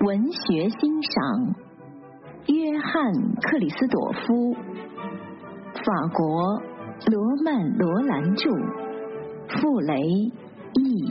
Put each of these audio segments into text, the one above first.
文学欣赏，约翰·克里斯朵夫，法国罗曼·罗兰著，傅雷译。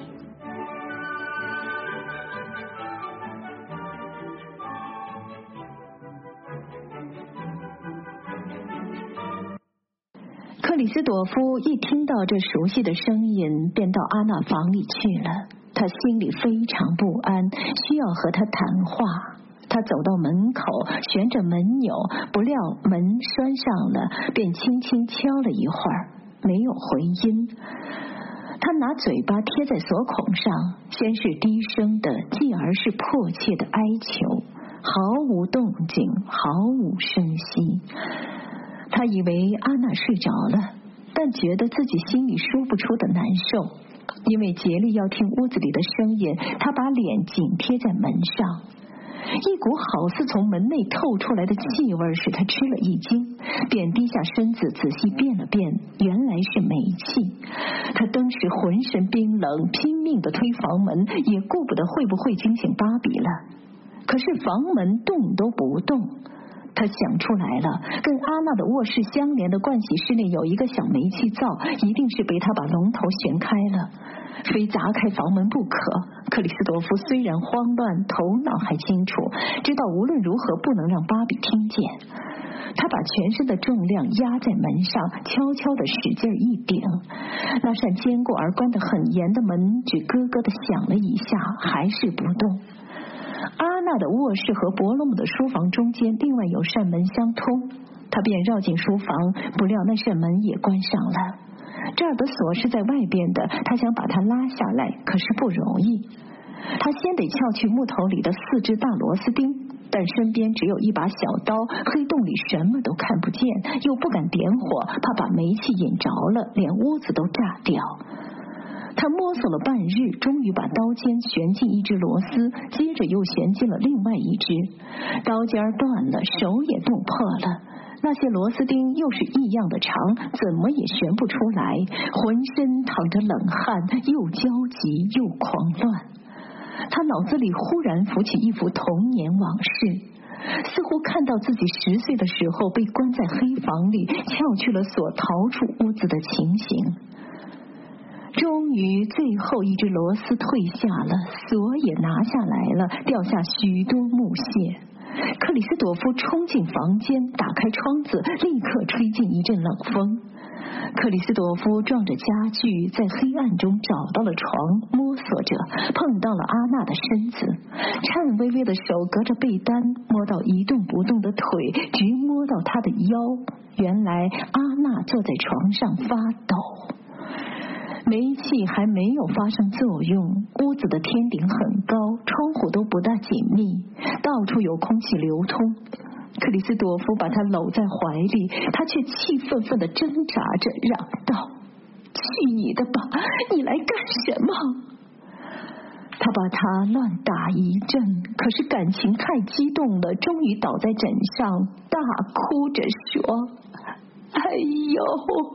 克里斯朵夫一听到这熟悉的声音，便到阿娜房里去了。他心里非常不安，需要和她谈话。他走到门口，旋着门钮，不料门拴上了，便轻轻敲了一会儿，没有回音。他拿嘴巴贴在锁孔上，先是低声的，继而是迫切的哀求，毫无动静，毫无声息。他以为阿娜睡着了，但觉得自己心里说不出的难受。因为竭力要听屋子里的声音，他把脸紧贴在门上。一股好似从门内透出来的气味使他吃了一惊，便低下身子仔细辨了辨，原来是煤气。他当时浑身冰冷，拼命地推房门，也顾不得会不会惊醒芭比了。可是房门动都不动。他想出来了，跟阿娜的卧室相连的盥洗室内有一个小煤气灶，一定是被他把龙头旋开了，非砸开房门不可。克里斯朵夫虽然慌乱，头脑还清楚，知道无论如何不能让芭比听见。他把全身的重量压在门上，悄悄地使劲一顶，那扇坚固而关得很严的门只咯咯地响了一下，还是不动。阿娜的卧室和伯罗姆的书房中间另外有扇门相通，他便绕进书房，不料那扇门也关上了。这儿的锁是在外边的，他想把它拉下来，可是不容易。他先得撬去木头里的4只大螺丝钉，但身边只有一把小刀，黑洞里什么都看不见，又不敢点火，怕把煤气引着了，连屋子都炸掉。他摸索了半日，终于把刀尖旋进一只螺丝，接着又旋进了另外一只，刀尖断了，手也弄破了。那些螺丝钉又是异样的长，怎么也旋不出来，浑身淌着冷汗，又焦急又狂乱。他脑子里忽然浮起一幅童年往事，似乎看到自己10岁的时候被关在黑房里，撬去了锁，逃出屋子的情形。终于最后一只螺丝退下了，锁也拿下来了，掉下许多木屑。克里斯朵夫冲进房间，打开窗子，立刻吹进一阵冷风。克里斯朵夫撞着家具，在黑暗中找到了床，摸索着碰到了阿娜的身子，颤巍巍的手隔着被单摸到一动不动的腿，直摸到她的腰。原来阿娜坐在床上发抖。煤气还没有发生作用，屋子的天顶很高，窗户都不大紧密，到处有空气流通。克里斯朵夫把他搂在怀里，他却气愤愤地挣扎着，嚷道：“去你的吧，你来干什么？”他把他乱打一阵，可是感情太激动了，终于倒在枕上，大哭着说：“哎呦，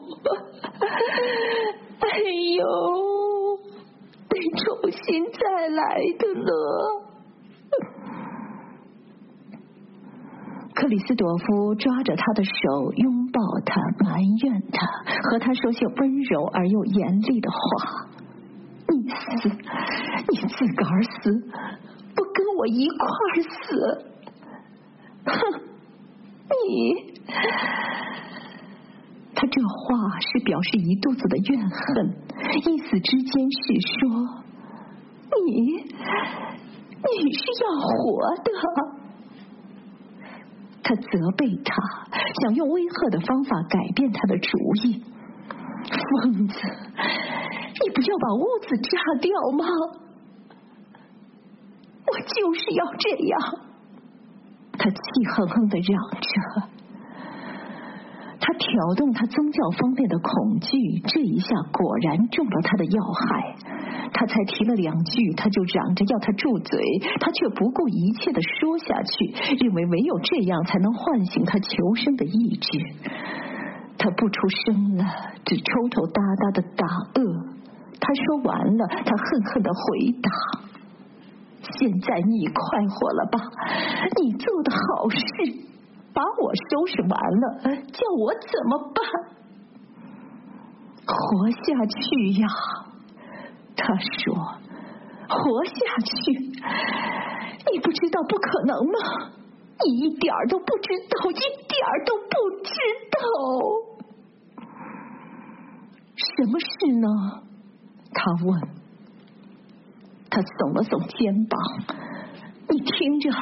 哎呦，得重新再来的了。”克里斯朵夫抓着他的手，拥抱他，埋怨他，和他说些温柔而又严厉的话：“你死，你自个儿死，不跟我一块儿死！哼，你……”他这话是表示一肚子的怨恨，意思之间是说：“你是要活的。”他责备他，想用威吓的方法改变他的主意。疯子，你不要把屋子炸掉吗？我就是要这样！他气哼哼地嚷着。他挑动他宗教方面的恐惧，这一下果然中了他的要害。他才提了2句，他就嚷着要他住嘴，他却不顾一切地说下去，认为唯有这样才能唤醒他求生的意志。他不出声了，只抽抽搭搭地打他说完了，他恨恨地回答：“ 现在你快活了吧？你做的好事，把我收拾完了，叫我怎么办？活下去呀，他说，活下去。你不知道不可能吗？你一点都不知道，一点都不知道。什么事呢？他问。他耸了耸肩膀，你听着。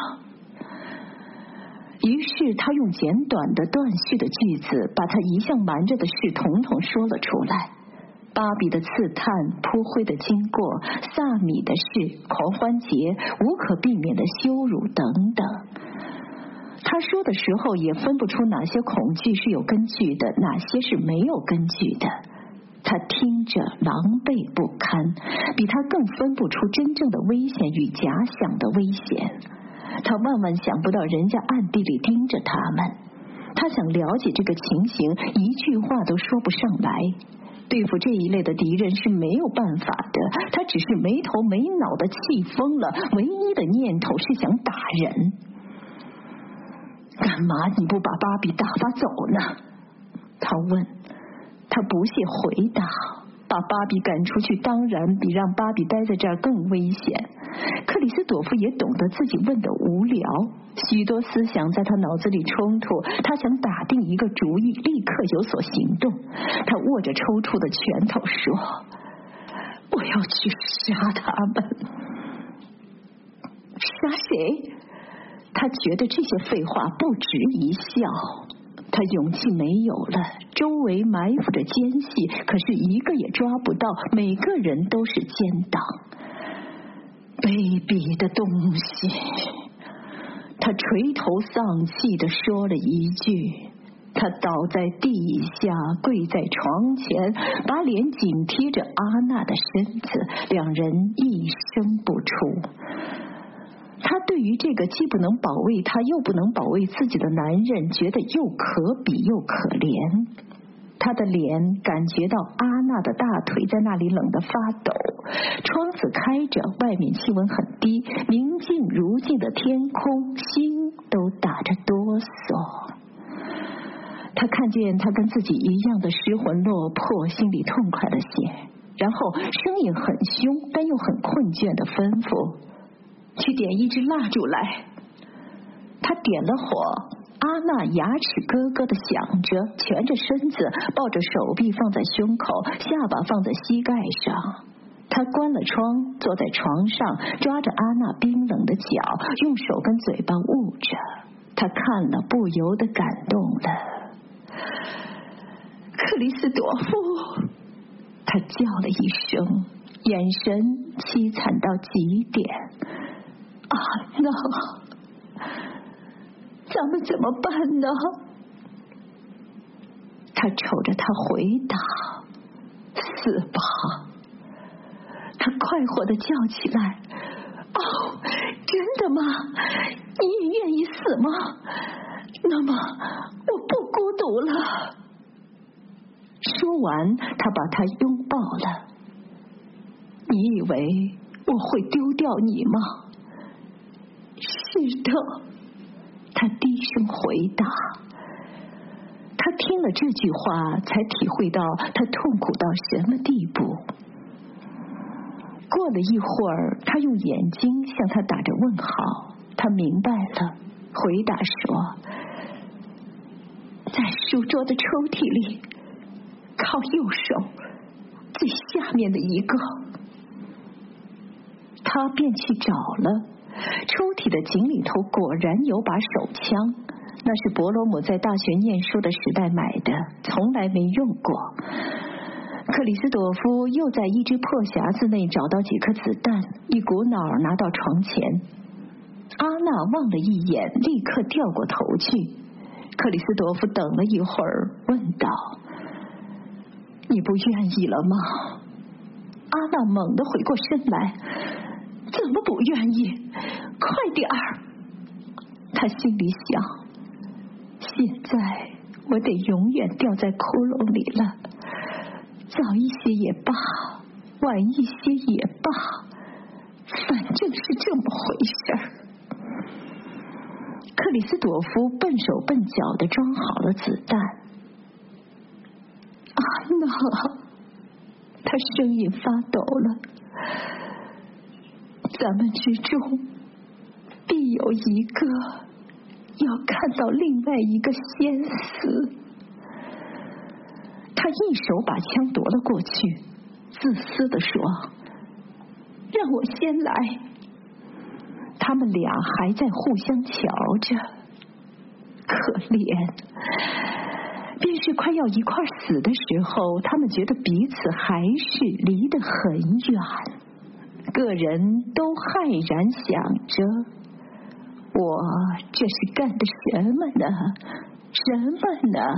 于是他用简短的断续的句子，把他一向瞒着的事统统说了出来。巴比的刺探、扑灰的经过、萨米的事、狂欢节、无可避免的羞辱等等。他说的时候也分不出哪些恐惧是有根据的，哪些是没有根据的。他听着狼狈不堪，比他更分不出真正的危险与假想的危险。他万万想不到人家暗地里盯着他们。他想了解这个情形，一句话都说不上来。对付这一类的敌人是没有办法的，他只是没头没脑的气疯了，唯一的念头是想打人。干嘛你不把巴比打发走呢？他问。他不屑回答，把巴比赶出去当然比让巴比待在这儿更危险。克里斯朵夫也懂得自己问的无聊，许多思想在他脑子里冲突，他想打定一个主意，立刻有所行动。他握着抽搐的拳头说，我要去杀他们。杀谁？他觉得这些废话不值一笑。他勇气没有了，周围埋伏着奸细，可是一个也抓不到，每个人都是奸党。卑鄙的东西！他垂头丧气地说了一句。他倒在地下，跪在床前，把脸紧贴着阿娜的身子，两人一声不出。他对于这个既不能保卫他又不能保卫自己的男人觉得又可比又可怜。他的脸感觉到阿娜的大腿在那里冷得发抖，窗子开着，外面气温很低，明净如镜的天空，心都打着哆嗦。他看见他跟自己一样的失魂落魄，心里痛快了些，然后声音很凶但又很困倦地吩咐，去点一支蜡烛来。他点了火，阿娜牙齿咯咯地响着，蜷着身子，抱着手臂放在胸口，下巴放在膝盖上。他关了窗，坐在床上，抓着阿娜冰冷的脚，用手跟嘴巴捂着。他看了，不由得感动了。克里斯朵夫，他叫了一声，眼神凄惨到极点。啊，那咱们怎么办呢？他瞅着他回答，死吧。他快活地叫起来，哦，真的吗？你也愿意死吗？那么我不孤独了。说完，他把他拥抱了。你以为我会丢掉你吗？是的，他低声回答。他听了这句话，才体会到他痛苦到什么地步。过了一会儿，他用眼睛向他打着问号。他明白了，回答说，在书桌的抽屉里，靠右手最下面的一个。他便去找了，抽屉的井里头果然有把手枪，那是伯罗姆在大学念书的时代买的，从来没用过。克里斯朵夫又在一只破匣子内找到几颗子弹，一股脑儿拿到床前。阿娜望了一眼，立刻掉过头去。克里斯朵夫等了一会儿，问道，你不愿意了吗？阿娜猛地回过身来，怎么不愿意？快点儿！他心里想，现在我得永远掉在窟窿里了，早一些也罢，晚一些也罢，反正是这么里斯朵夫笨手笨脚地装好了子弹。安娜，他声音发抖了，咱们之中必有一个要看到另外一个先死。他一手把枪夺了过去，自私地说：让我先来。他们俩还在互相瞧着，可怜。便是快要一块死的时候，他们觉得彼此还是离得很远，个人都骇然想着：我这是干的什么呢？什么呢？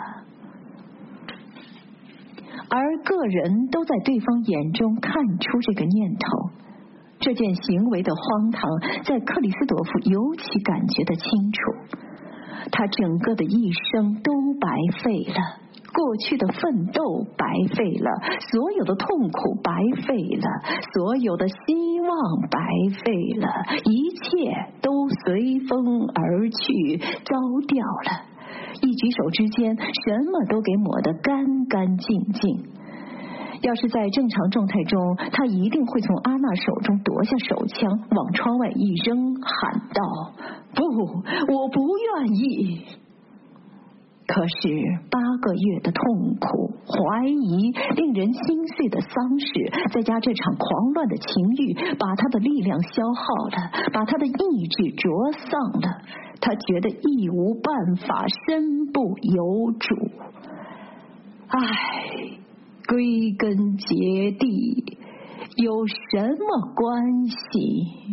而个人都在对方眼中看出这个念头。这件行为的荒唐，在克里斯朵夫尤其感觉得清楚。他整个的一生都白费了，过去的奋斗白费了，所有的痛苦白费了，所有的希望白费了，一切都随风而去，糟掉了。一举手之间，什么都给抹得干干净净。要是在正常状态中，他一定会从阿娜手中夺下手枪，往窗外一扔，喊道：不，我不愿意。可是8个月的痛苦、怀疑、令人心碎的丧事，再加这场狂乱的情欲，把他的力量消耗了，把他的意志灼丧了。他觉得一无办法，身不由主。唉，归根结底，有什么关系？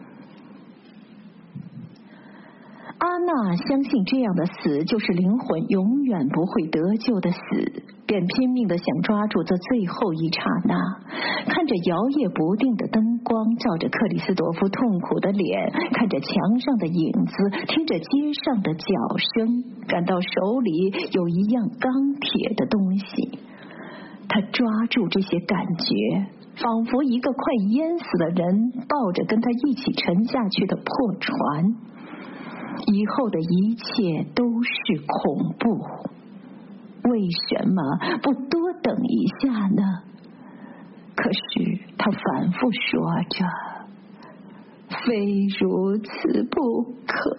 阿娜相信这样的死就是灵魂永远不会得救的死，便拼命地想抓住这最后一刹那，看着摇曳不定的灯光照着克里斯朵夫痛苦的脸，看着墙上的影子，听着街上的脚声，感到手里有一样钢铁的东西。他抓住这些感觉，仿佛一个快淹死的人抱着跟他一起沉下去的破船。以后的一切都是恐怖，为什么不多等一下呢？可是他反复说着，非如此不可。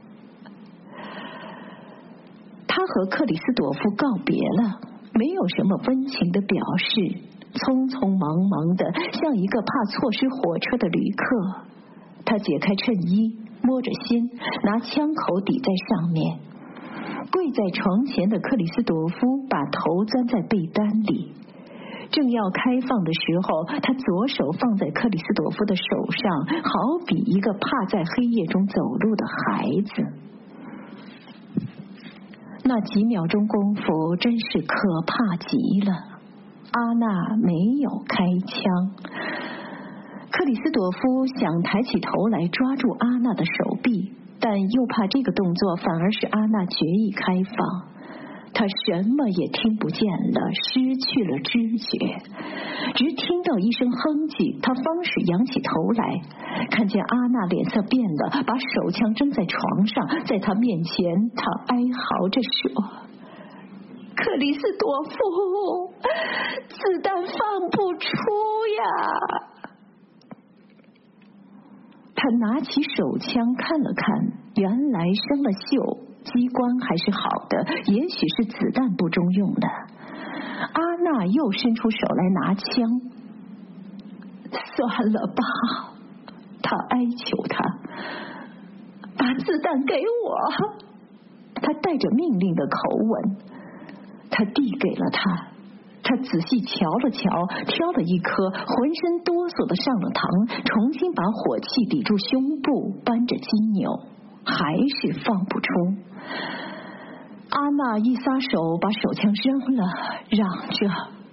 他和克里斯朵夫告别了，没有什么温情的表示，匆匆忙忙的像一个怕错失火车的旅客。他解开衬衣，摸着心，拿枪口抵在上面。跪在床前的克里斯朵夫把头钻在被单里，正要开放的时候，他左手放在克里斯朵夫的手上，好比一个怕在黑夜中走路的孩子。那几秒钟功夫真是可怕极了。阿娜没有开枪。克里斯朵夫想抬起头来抓住阿娜的手臂，但又怕这个动作反而使阿娜决意开放。他什么也听不见了，失去了知觉，只听到一声哼唧，他方是仰起头来，看见阿娜脸色变了，把手枪扔在床上，在他面前，他哀嚎着说：克里斯朵夫，子弹放不出呀。他拿起手枪看了看，原来生了锈，机关还是好的，也许是子弹不中用的。阿娜又伸出手来拿枪。算了吧，他哀求他，把子弹给我。他带着命令的口吻，他递给了他。他仔细瞧了瞧，挑了一颗，浑身哆嗦的上了膛，重新把火器抵住胸部，扳着机钮，还是放不出。阿娜一撒手，把手枪扔了，嚷着：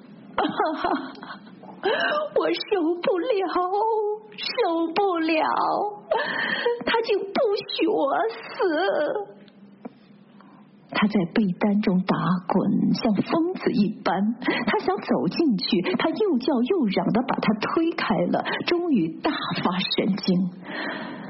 我受不了，受不了，他竟不许我死。他在被单中打滚，像疯子一般。他想走进去，他又叫又嚷的把他推开了，终于大发神经。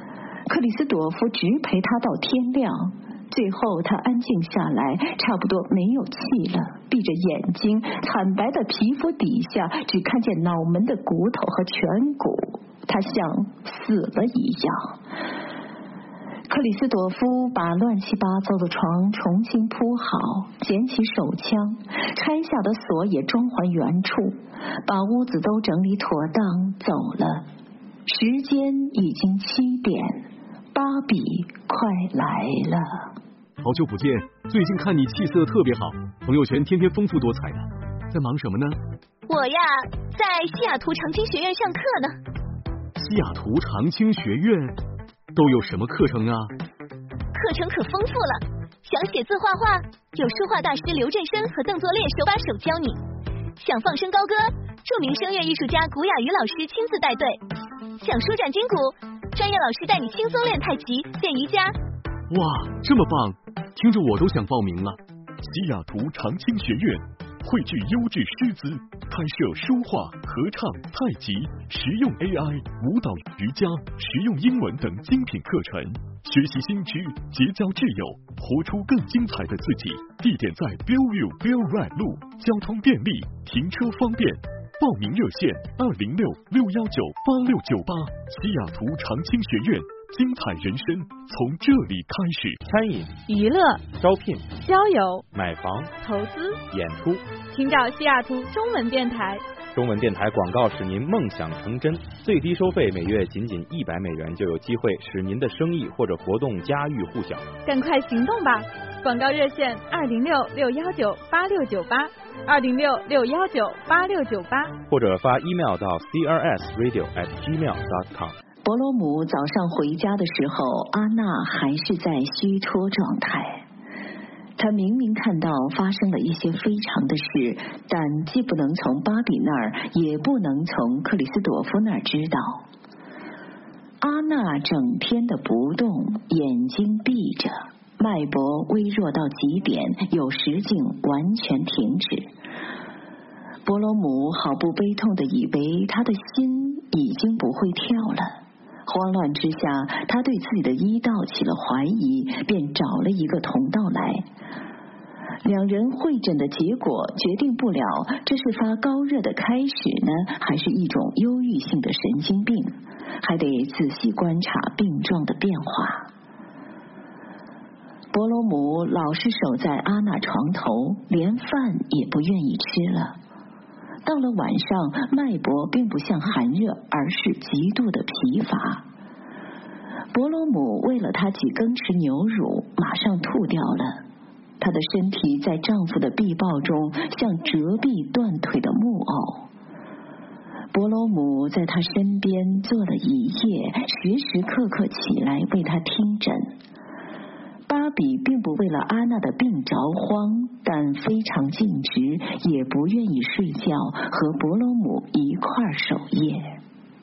克里斯朵夫直陪他到天亮。最后他安静下来，差不多没有气了，闭着眼睛，惨白的皮肤底下只看见脑门的骨头和颧骨，他像死了一样。克里斯朵夫把乱七八糟的床重新铺好，捡起手枪，拆下的锁也装还原处，把屋子都整理妥当，走了。时间已经7点，芭比快来了。 好久不见，最近看你气色特别好，朋友圈天天丰富多彩的，在忙什么呢？ 我呀，在西雅图长青学院上课呢。 西雅图长青学院都有什么课程啊？ 课程可丰富了，想写字画画，有书画大师刘振生和邓作烈手把手教你；想放声高歌，著名声乐艺术家古雅瑜老师亲自带队；想舒展筋骨，专业老师带你轻松练太极、练瑜伽。 哇，这么棒，听着我都想报名了。 西雅图长青学院汇聚优质师资，开设书画、合唱、太极、实用 AI、舞蹈、瑜伽、实用英文等精品课程，学习新知，结交挚友，活出更精彩的自己。地点在 Bellevue Bell Right 路，交通便利，停车方便。报名热线206-619-8698。西雅图长青学院，精彩人生从这里开始。 餐饮、 娱乐、 招聘、 交友、 买房、 投资、 演出， 请找西雅图中文电台。 中文电台广告使您梦想成真，最低收费每月仅100美元，就有机会使您的生意或者活动家喻户晓。 赶快行动吧！广告热线206-619-8698，206-619-8698， 或者发 email 到 crsradio@gmail.com。 伯罗姆早上回家的时候，阿娜还是在虚脱状态。他明明看到发生了一些非常的事，但既不能从芭比那儿，也不能从克里斯朵夫那儿知道。阿娜整天的不动，眼睛闭着，脉搏微弱到极点，有时竟完全停止。伯罗姆毫不悲痛地以为他的心已经不会跳了。慌乱之下，他对自己的医道起了怀疑，便找了一个同道来。两人会诊的结果决定不了这是发高热的开始呢，还是一种忧郁性的神经病，还得仔细观察病状的变化。伯罗姆老是守在阿娜床头，连饭也不愿意吃了。到了晚上，脉搏并不像寒热，而是极度的疲乏。伯罗姆喂了他几羹匙牛乳，马上吐掉了。她的身体在丈夫的臂抱中像折臂断腿的木偶。伯罗姆在她身边坐了一夜，时时刻刻起来为她听诊。芭比并不为了阿娜的病着慌，但非常尽职，也不愿意睡觉，和伯罗姆一块守夜。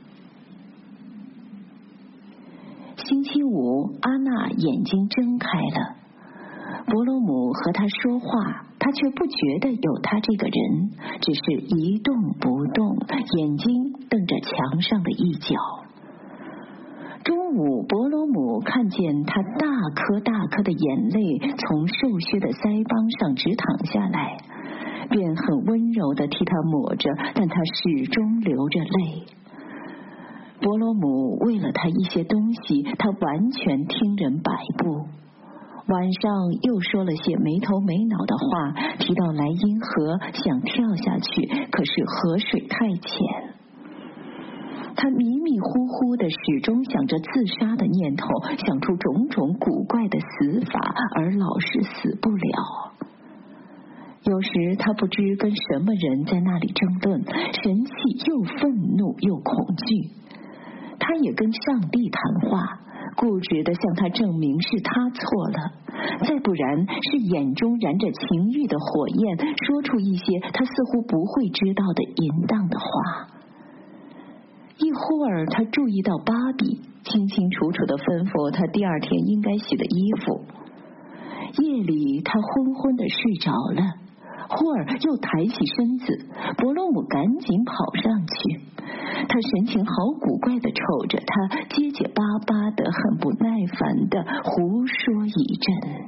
星期五，阿娜眼睛睁开了。伯罗姆和他说话，他却不觉得有他这个人，只是一动不动，眼睛瞪着墙上的一角。中午，伯罗姆看见他大颗大颗的眼泪从瘦削的腮帮上直淌下来，便很温柔地替他抹着，但他始终流着泪。伯罗姆喂了他一些东西，他完全听人摆布。晚上又说了些没头没脑的话，提到莱茵河，想跳下去，可是河水太浅。他迷迷糊糊的，始终想着自杀的念头，想出种种古怪的死法，而老是死不了。有时他不知跟什么人在那里争论，神气又愤怒又恐惧。他也跟上帝谈话，固执地向他证明是他错了，再不然是眼中燃着情欲的火焰，说出一些他似乎不会知道的淫荡的话。一会儿他注意到芭比，清清楚楚地吩咐他第二天应该洗的衣服。夜里他昏昏地睡着了，恍会儿又抬起身子，伯罗姆赶紧跑上去。他神情好古怪地瞅着他，结结巴巴的，很不耐烦的胡说一阵。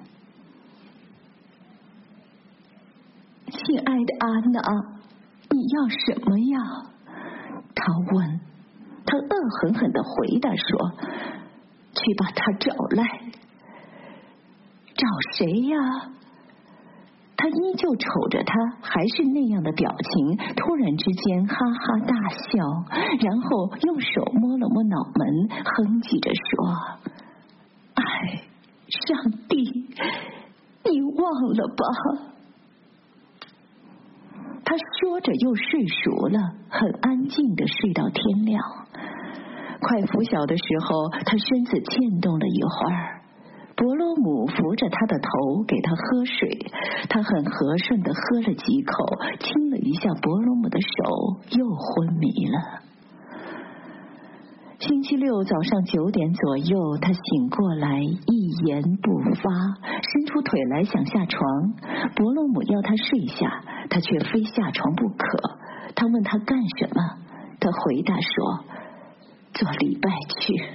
亲爱的安娜，你要什么呀？他问。他恶狠狠地回答说：去把他找来。找谁呀？他依旧瞅着他，还是那样的表情，突然之间哈哈大笑，然后用手摸了摸脑门，哼唧着说：哎，上帝，你忘了吧。他说着又睡熟了，很安静地睡到天亮。快拂晓的时候，他身子欠动了一会儿，伯罗姆扶着他的头给他喝水，他很和顺地喝了几口，亲了一下伯罗姆的手，又昏迷了。星期六早上9点左右，他醒过来，一言不发，伸出腿来想下床。伯罗姆要他睡下，他却非下床不可。他问他干什么，他回答说：做礼拜去。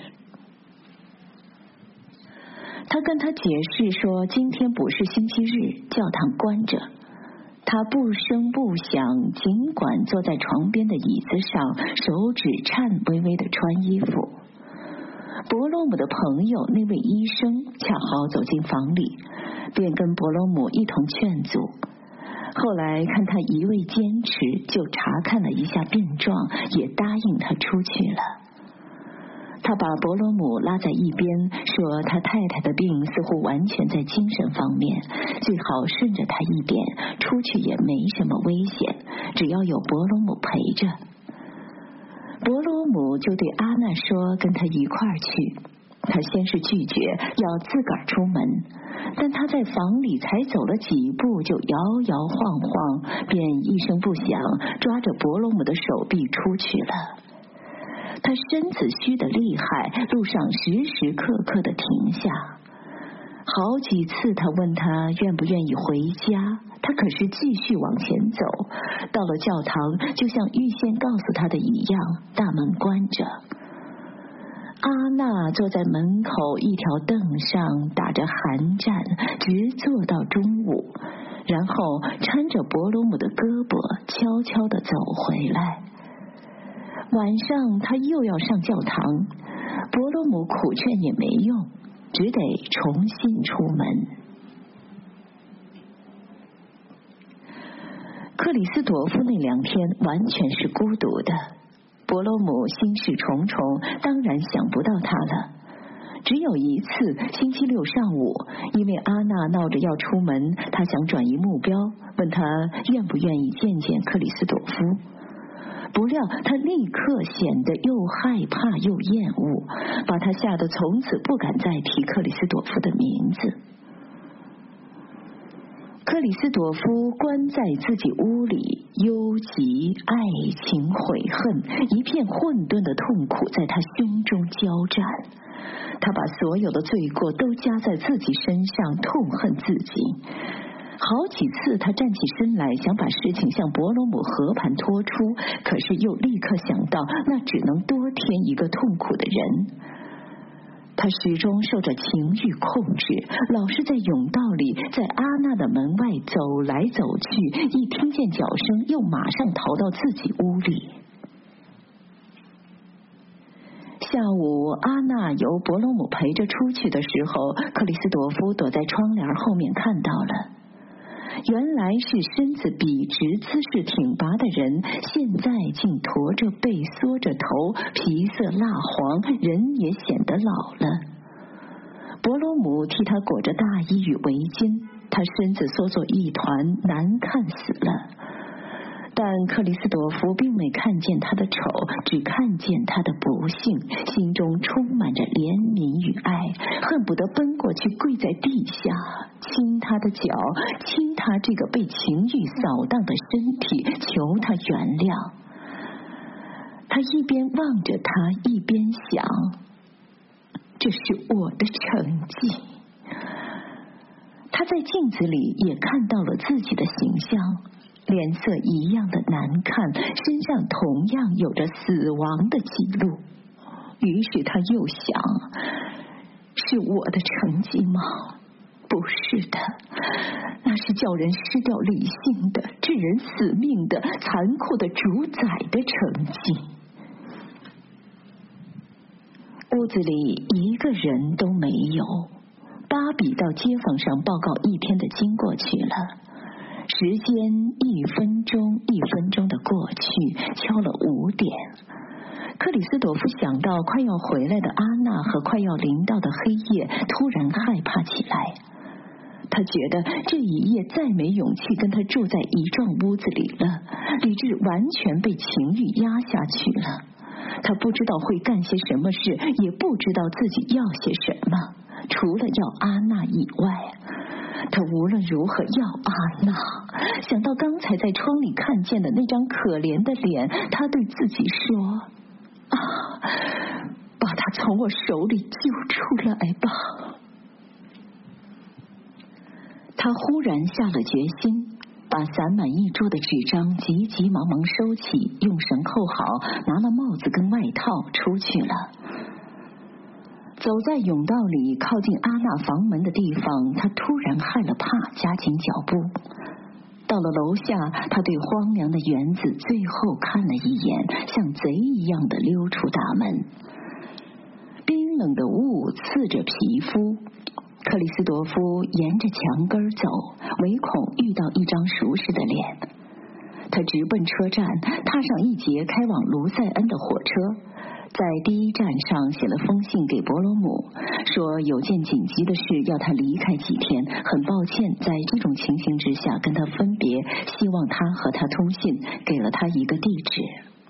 他跟他解释说，今天不是星期日，教堂关着。他不声不响，尽管坐在床边的椅子上，手指颤巍巍地穿衣服。伯罗姆的朋友那位医生恰好走进房里，便跟伯罗姆一同劝阻。后来看他一味坚持，就查看了一下病状，也答应他出去了。他把伯罗姆拉在一边，说他太太的病似乎完全在精神方面，最好顺着他一点，出去也没什么危险，只要有伯罗姆陪着。伯罗姆就对阿娜说跟他一块儿去。他先是拒绝，要自个儿出门，但他在房里才走了几步，就摇摇晃晃，便一声不响抓着伯罗姆的手臂出去了。他身子虚得厉害，路上时时刻刻地停下。好几次他问他愿不愿意回家，他可是继续往前走。到了教堂，就像预先告诉他的一样，大门关着。阿娜坐在门口一条凳上打着寒战，直坐到中午，然后搀着伯罗姆的胳膊悄悄地走回来。晚上他又要上教堂，伯罗姆苦劝也没用，只得重新出门。克里斯朵夫那2天完全是孤独的，伯罗姆心事重重，当然想不到他了。只有一次，星期六上午，因为阿娜闹着要出门，他想转移目标，问他愿不愿意见见克里斯朵夫。不料他立刻显得又害怕又厌恶，把他吓得从此不敢再提克里斯朵夫的名字。克里斯朵夫关在自己屋里，忧急、爱情、悔恨，一片混沌的痛苦在他胸中交战。他把所有的罪过都加在自己身上，痛恨自己。好几次他站起身来，想把事情向伯罗姆和盘托出，可是又立刻想到那只能多添一个痛苦的人。他始终受着情欲控制，老是在甬道里，在阿娜的门外走来走去，一听见脚声又马上逃到自己屋里。下午阿娜由伯罗姆陪着出去的时候，克里斯朵夫躲在窗帘后面看到了。原来是身子笔直、姿势挺拔的人，现在竟驼着背、缩着头，皮色蜡黄，人也显得老了。伯罗姆替他裹着大衣与围巾，他身子缩作一团，难看死了。但克里斯朵夫并没看见他的丑，只看见他的不幸，心中充满着怜悯与爱，恨不得奔过去跪在地下，亲他的脚，亲他这个被情欲扫荡的身体，求他原谅。他一边望着他，一边想，这是我的成绩。 他在镜子里也看到了自己的形象，脸色一样的难看，身上同样有着死亡的记录。于是他又想，是我的成绩吗？不是的，那是叫人失掉理性的、致人死命的、残酷的主宰的成绩。屋子里一个人都没有。芭比到街坊上报告一天的经过去了。时间一分钟一分钟的过去，敲了5点。克里斯朵夫想到快要回来的阿娜和快要临到的黑夜，突然害怕起来。他觉得这一夜再没勇气跟他住在一幢屋子里了，理智完全被情欲压下去了。他不知道会干些什么事，也不知道自己要些什么，除了要阿娜以外。他无论如何要阿娜。想到刚才在窗里看见的那张可怜的脸，他对自己说，把他从我手里救出来吧。他忽然下了决心，把散满一桌的纸张急急忙忙收起，用绳扣好，拿了帽子跟外套出去了。走在甬道里靠近阿娜房门的地方，他突然害了怕，加紧脚步。到了楼下，他对荒凉的园子最后看了一眼，像贼一样的溜出大门。冰冷的雾刺着皮肤，克里斯朵夫沿着墙根走，唯恐遇到一张熟识的脸。他直奔车站，踏上一节开往卢塞恩的火车。在第一站上写了封信给伯罗姆，说有件紧急的事要他离开几天，很抱歉在这种情形之下跟他分别，希望他和他通信，给了他一个地址。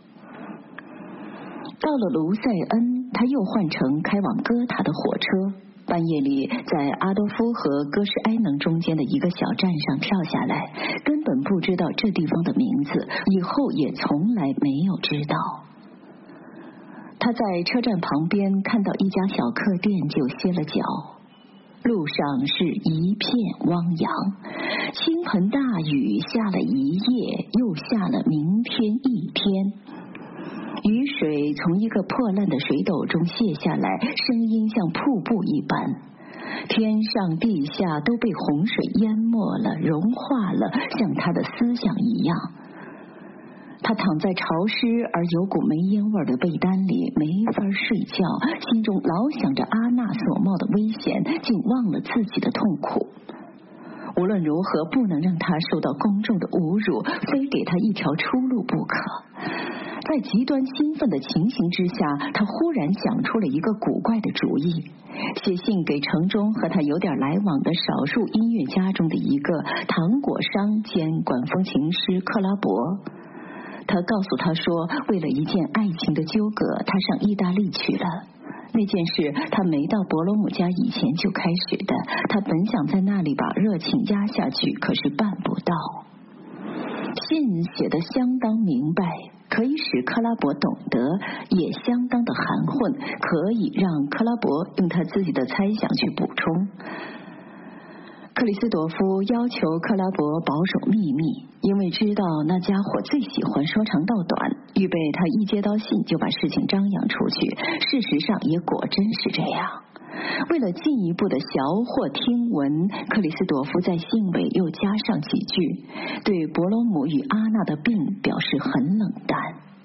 到了卢塞恩，他又换乘开往哥塔的火车，半夜里在阿多夫和哥施埃能中间的一个小站上跳下来，根本不知道这地方的名字，以后也从来没有知道。他在车站旁边看到一家小客店，就歇了脚。路上是一片汪洋，倾盆大雨下了一夜，又下了明天一天。雨水从一个破烂的水斗中泻下来，声音像瀑布一般。天上地下都被洪水淹没了，融化了，像他的思想一样。他躺在潮湿而有股煤烟味的被单里，没法睡觉，心中老想着阿娜所冒的危险，竟忘了自己的痛苦。无论如何不能让他受到公众的侮辱，非给他一条出路不可。在极端兴奋的情形之下，他忽然想出了一个古怪的主意，写信给城中和他有点来往的少数音乐家中的一个糖果商兼管风琴师克拉伯。他告诉他说，为了一件爱情的纠葛，他上意大利去了。那件事他没到伯罗姆家以前就开始的，他本想在那里把热情压下去，可是办不到。信写得相当明白，可以使克拉伯懂得，也相当的含混，可以让克拉伯用他自己的猜想去补充。克里斯朵夫要求克拉伯保守秘密，因为知道那家伙最喜欢说长道短，预备他一接到信就把事情张扬出去。事实上也果真是这样。为了进一步的晓获听闻，克里斯朵夫在信尾又加上几句，对伯罗姆与阿娜的病表示很冷淡。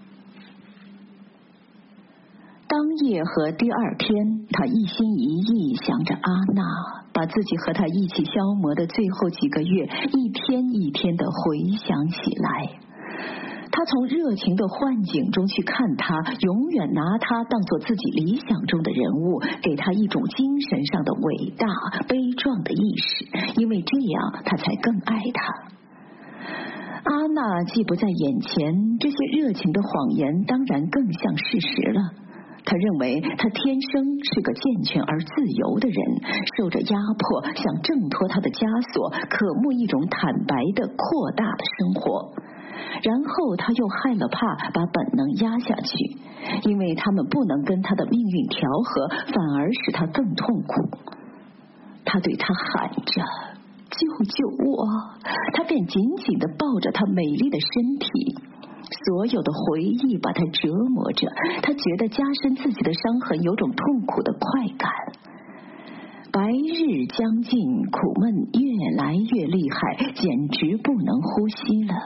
当夜和第二天，他一心一意想着阿娜，把自己和他一起消磨的最后几个月一天一天的回想起来。他从热情的幻景中去看他，永远拿他当作自己理想中的人物，给他一种精神上的伟大悲壮的意识，因为这样他才更爱他。阿娜既不在眼前，这些热情的谎言当然更像事实了。他认为他天生是个健全而自由的人，受着压迫，想挣脱他的枷锁，渴慕一种坦白的扩大的生活。然后他又害了怕，把本能压下去，因为他们不能跟他的命运调和，反而使他更痛苦。他对他喊着， 救救我！他便紧紧地抱着她美丽的身体，所有的回忆把他折磨着，他觉得加深自己的伤痕有种痛苦的快感。白日将近，苦闷越来越厉害，简直不能呼吸了。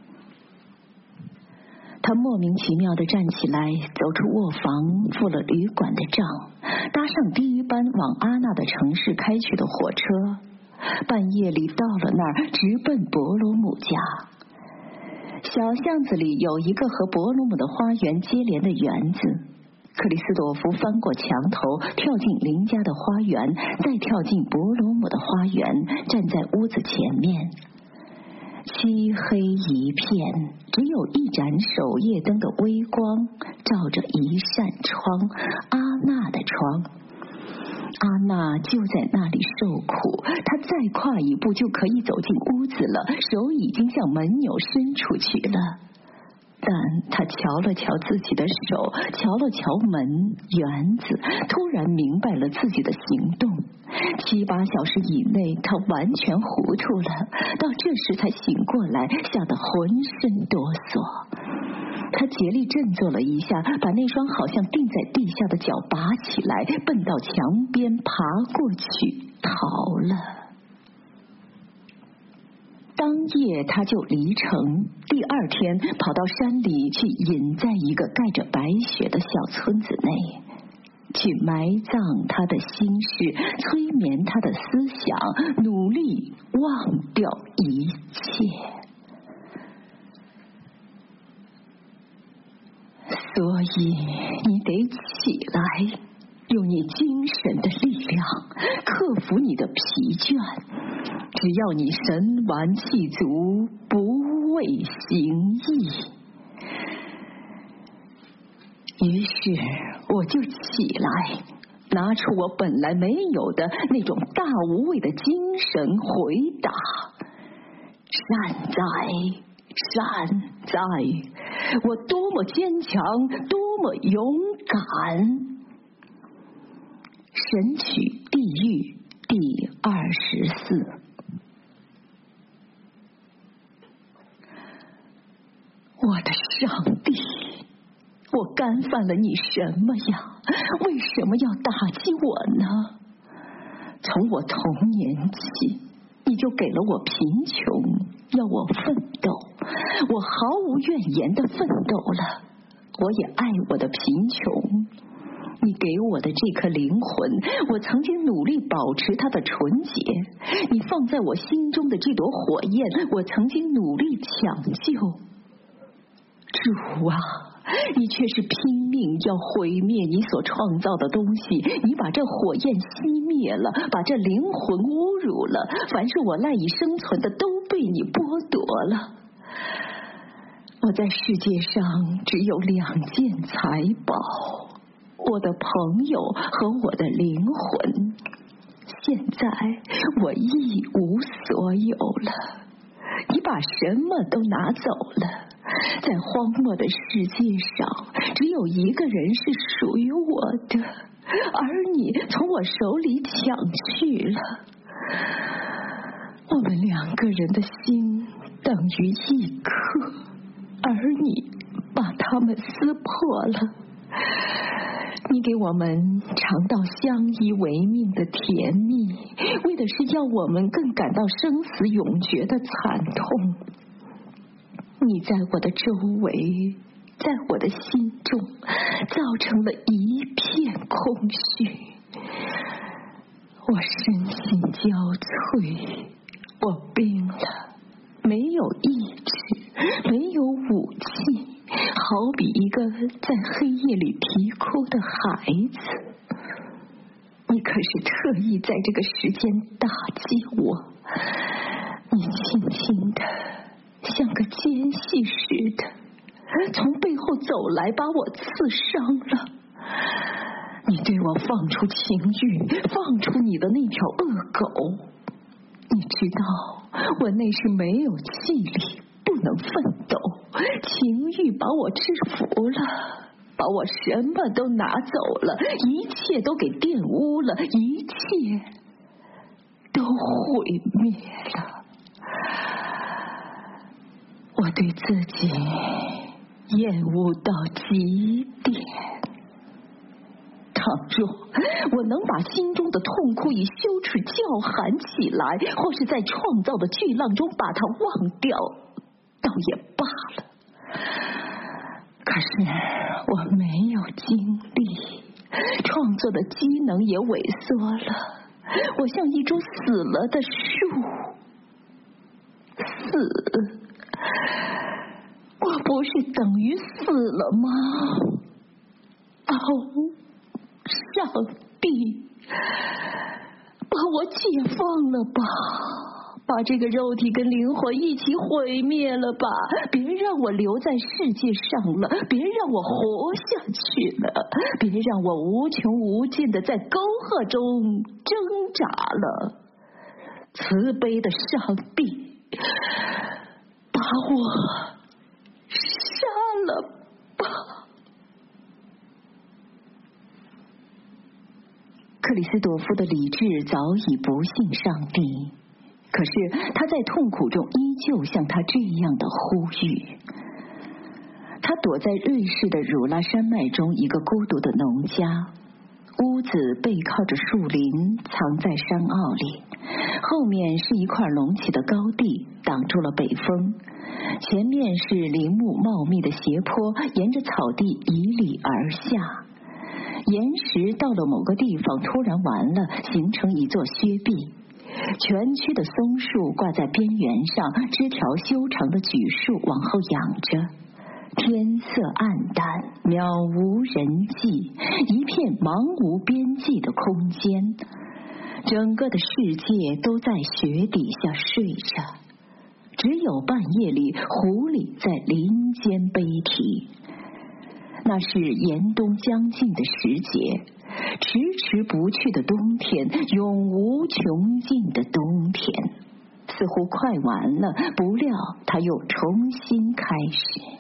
他莫名其妙地站起来，走出卧房，付了旅馆的账，搭上第一班往阿纳的城市开去的火车。半夜里到了那儿，直奔伯罗姆家。小巷子里有一个和伯罗姆的花园接连的园子。克里斯朵夫翻过墙头，跳进邻家的花园，再跳进伯罗姆的花园，站在屋子前面。漆黑一片，只有一盏守夜灯的微光照着一扇窗，阿娜的窗。阿娜就在那里受苦，她再跨一步就可以走进屋子了，手已经向门钮伸出去了。但她瞧了瞧自己的手，瞧了瞧门、园子，突然明白了自己的行动。7、8小时以内，她完全糊涂了，到这时才醒过来，吓得浑身哆嗦。他竭力振作了一下，把那双好像钉在地下的脚拔起来，奔到墙边爬过去，逃了。当夜他就离城，第二天跑到山里去，隐在一个盖着白雪的小村子内，去埋葬他的心事，催眠他的思想，努力忘掉一切。所以你得起来，用你精神的力量克服你的疲倦。只要你神完气足，不畏行役。于是我就起来，拿出我本来没有的那种大无畏的精神，回答：善哉，善哉！我多么坚强，多么勇敢！神曲地狱第24。我的上帝，我干犯了你什么呀？为什么要打击我呢？从我童年起，你就给了我贫穷，要我奋斗，我毫无怨言的奋斗了。我也爱我的贫穷，你给我的这颗灵魂，我曾经努力保持它的纯洁。你放在我心中的这朵火焰，我曾经努力抢救。主啊，你却是拼命要毁灭你所创造的东西，你把这火焰熄灭了，把这灵魂侮辱了，凡是我赖以生存的都被你剥夺了。我在世界上只有2件财宝，我的朋友和我的灵魂。现在我一无所有了，你把什么都拿走了。在荒漠的世界上，只有一个人是属于我的，而你从我手里抢去了。我们2个人的心等于1颗，而你把它们撕破了。你给我们尝到相依为命的甜蜜，为的是要我们更感到生死永绝的惨痛。你在我的周围，在我的心中，造成了一片空虚。我身心交瘁，我病了，没有意志，没有武器，好比一个在黑夜里啼哭的孩子。你可是特意在这个时间打击我，你轻轻的像个奸细似的从背后走来，把我刺伤了。你对我放出情欲，放出你的那条恶狗。你知道我那时没有气力，不能奋斗，情欲把我制服了，把我什么都拿走了，一切都给玷污了，一切都毁灭了。我对自己厌恶到极点。倘若我能把心中的痛苦以羞耻叫喊起来，或是在创造的巨浪中把它忘掉，倒也罢了。可是我没有精力，创作的机能也萎缩了，我像一株死了的树。死，我不是等于死了吗？哦，上帝，把我解放了吧，把这个肉体跟灵魂一起毁灭了吧，别让我留在世界上了，别让我活下去了，别让我无穷无尽的在沟壑中挣扎了。慈悲的上帝，把我杀了吧。克里斯朵夫的理智早已不信上帝，可是他在痛苦中依旧像他这样的呼吁。他躲在瑞士的汝拉山脉中一个孤独的农家，屋子背靠着树林，藏在山坳里，后面是一块隆起的高地，挡住了北风，前面是林木茂密的斜坡，沿着草地迤逦而下。岩石到了某个地方突然完了，形成一座削壁，蜷曲的松树挂在边缘上，枝条修长的榉树往后仰着。天色暗淡，渺无人迹，一片茫无边际的空间，整个的世界都在雪底下睡着，只有半夜里狐狸在林间悲啼。那是严冬将近的时节，迟迟不去的冬天，永无穷尽的冬天，似乎快完了，不料它又重新开始。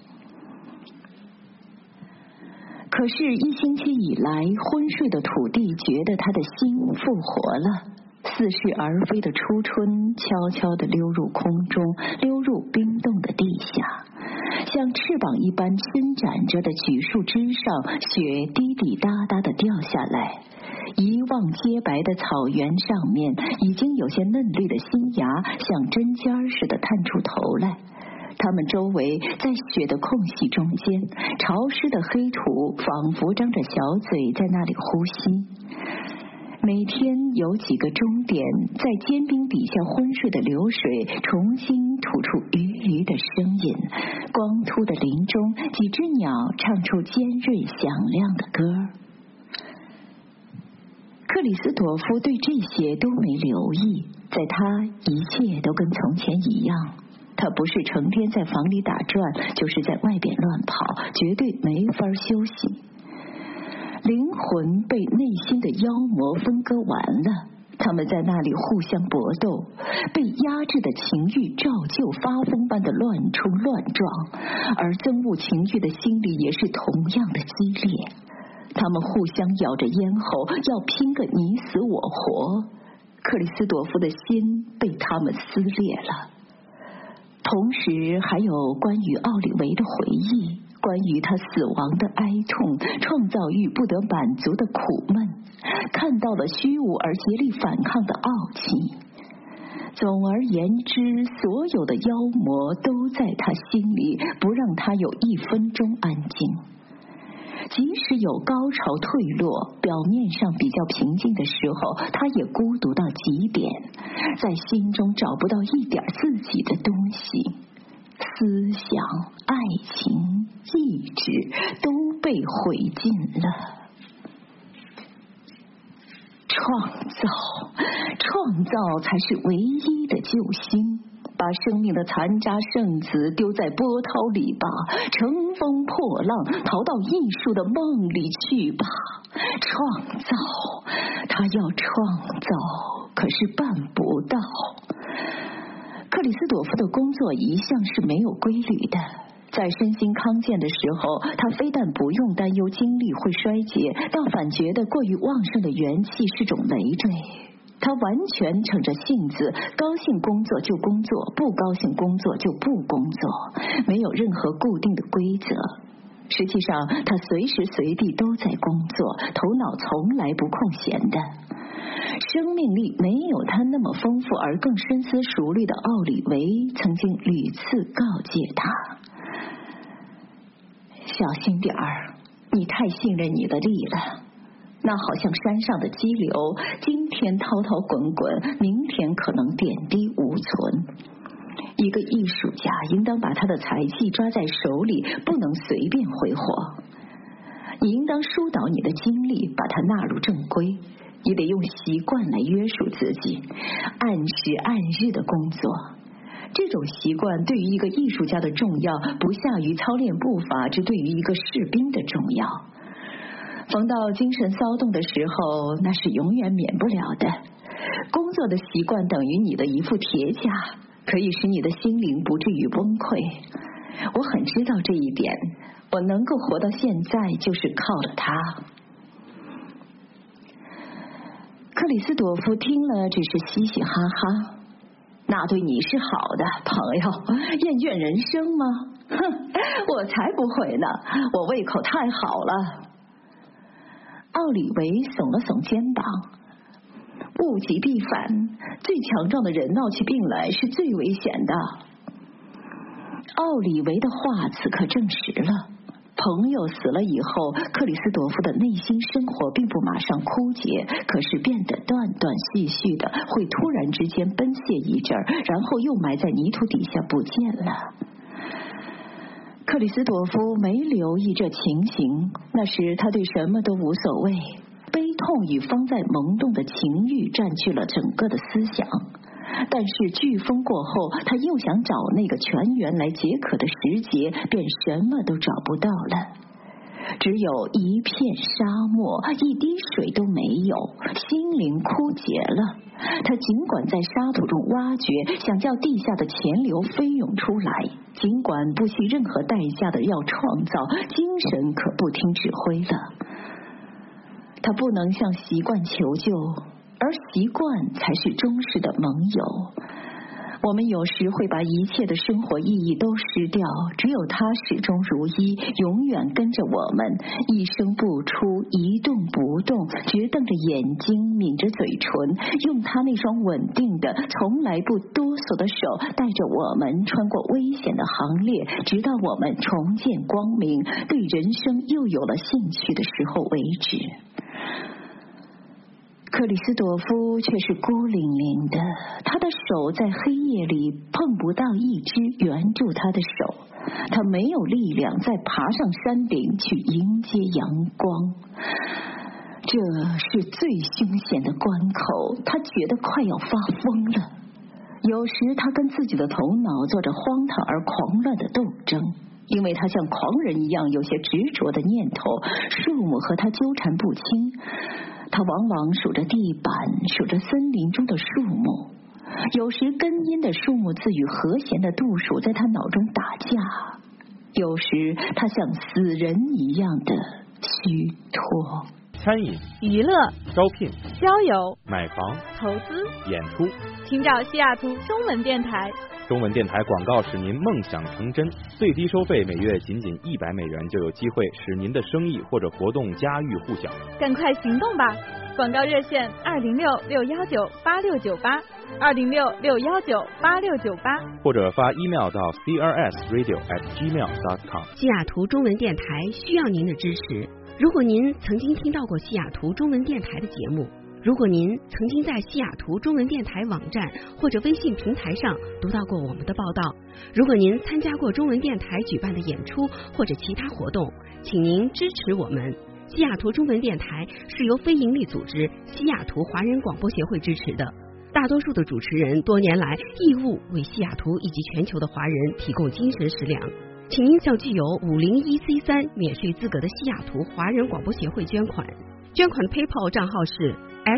可是1星期以来，昏睡的土地觉得他的心复活了，似是而非的初春悄悄地溜入空中，溜入冰冻的地下，像翅膀一般伸展着的榉树枝上，雪滴滴答答地掉下来，一望皆白的草原上面，已经有些嫩绿的新芽像针尖似的探出头来，它们周围在雪的空隙中间，潮湿的黑土仿佛张着小嘴在那里呼吸。每天有几个钟点在坚冰底下昏睡的流水重新吐出鱼鱼的声音，光秃的林中几只鸟唱出尖锐响亮的歌。克里斯朵夫对这些都没留意，在他一切都跟从前一样，他不是成天在房里打转，就是在外边乱跑，绝对没法休息。灵魂被内心的妖魔分割完了，他们在那里互相搏斗，被压制的情欲照旧发疯般的乱冲乱撞，而憎恶情欲的心理也是同样的激烈。他们互相咬着咽喉，要拼个你死我活。克里斯朵夫的心被他们撕裂了。同时还有关于奥利维的回忆，关于他死亡的哀痛，创造欲不得满足的苦闷，看到了虚无而竭力反抗的傲气。总而言之，所有的妖魔都在他心里，不让他有1分钟安静。即使有高潮退落，表面上比较平静的时候，他也孤独到极点，在心中找不到一点自己的东西，思想、爱情、意志都被毁尽了。创造才是唯一的救星，把生命的残渣圣子丢在波涛里吧，乘风破浪，逃到艺术的梦里去吧。创造，他要创造，可是办不到。克里斯朵夫的工作一向是没有规律的，在身心康健的时候，他非但不用担忧精力会衰竭，倒反觉得过于旺盛的元气是种累赘。 他完全乘着性子，高兴工作就工作，不高兴工作就不工作，没有任何固定的规则。实际上，他随时随地都在工作，头脑从来不空闲的。生命力没有他那么丰富而更深思熟虑的奥里维曾经屡次告诫他：小心点儿，你太信任你的力了。那好像山上的激流，今天滔滔滚滚，明天可能点滴无存。一个艺术家应当把他的才气抓在手里，不能随便挥霍。你应当疏导你的精力，把它纳入正规。你得用习惯来约束自己，按时按日的工作。这种习惯对于一个艺术家的重要，不下于操练步伐之对于一个士兵的重要。逢到精神骚动的时候，那是永远免不了的。工作的习惯等于你的一副铁甲，可以使你的心灵不至于崩溃。我很知道这一点，我能够活到现在就是靠了它。克里斯朵夫听了只是嘻嘻哈哈。那对你是好的，朋友，厌倦人生吗？哼，我才不会呢，我胃口太好了。奥里维耸了耸肩膀，物极必反，最强壮的人闹起病来是最危险的。奥里维的话此刻证实了，朋友死了以后，克里斯朵夫的内心生活并不马上枯竭，可是变得断断续续的，会突然之间奔泻一阵儿，然后又埋在泥土底下不见了。克里斯朵夫没留意这情形，那时他对什么都无所谓，悲痛与方在萌动的情欲占据了整个的思想。但是飓风过后，他又想找那个泉源来解渴的时节，便什么都找不到了，只有一片沙漠，一滴水都没有，心灵枯竭了。他尽管在沙土中挖掘，想叫地下的钱流飞涌出来，尽管不惜任何代价的要创造，精神可不听指挥了。他不能向习惯求救，而习惯才是忠实的盟友。我们有时会把一切的生活意义都失掉，只有他始终如一，永远跟着我们，一声不出，一动不动，直瞪着眼睛，抿着嘴唇，用他那双稳定的从来不哆嗦的手带着我们穿过危险的行列，直到我们重见光明，对人生又有了兴趣的时候为止。克里斯朵夫却是孤零零的，他的手在黑夜里碰不到一只援助他的手，他没有力量再爬上山顶去迎接阳光。这是最凶险的关口，他觉得快要发疯了。有时他跟自己的头脑做着荒唐而狂乱的斗争，因为他像狂人一样有些执着的念头，树木和他纠缠不清。他往往数着地板，数着森林中的树木，有时根音的数目字与和弦的度数在他脑中打架，有时他像死人一样的虚脱。 餐饮、 娱乐、 招聘、 交友、 买房、 投资、 演出， 请找西雅图中文电台。 中文电台广告使您梦想成真，最低收费每月仅100美元，就有机会使您的生意或者活动家喻户晓。 赶快行动吧！广告热线206-619-8698 206-619-8698， 或者发 email 到 crsradio@gmail.com。 西雅图中文电台需要您的支持。如果您曾经听到过西雅图中文电台的节目，如果您曾经在西雅图中文电台网站或者微信平台上读到过我们的报道，如果您参加过中文电台举办的演出或者其他活动，请您支持我们。西雅图中文电台是由非营利组织西雅图华人广播协会支持的，大多数的主持人多年来义务为西雅图以及全球的华人提供精神食粮。请您向具有501C3免税资格的西雅图华人广播协会捐款，捐款的 PayPal 账号是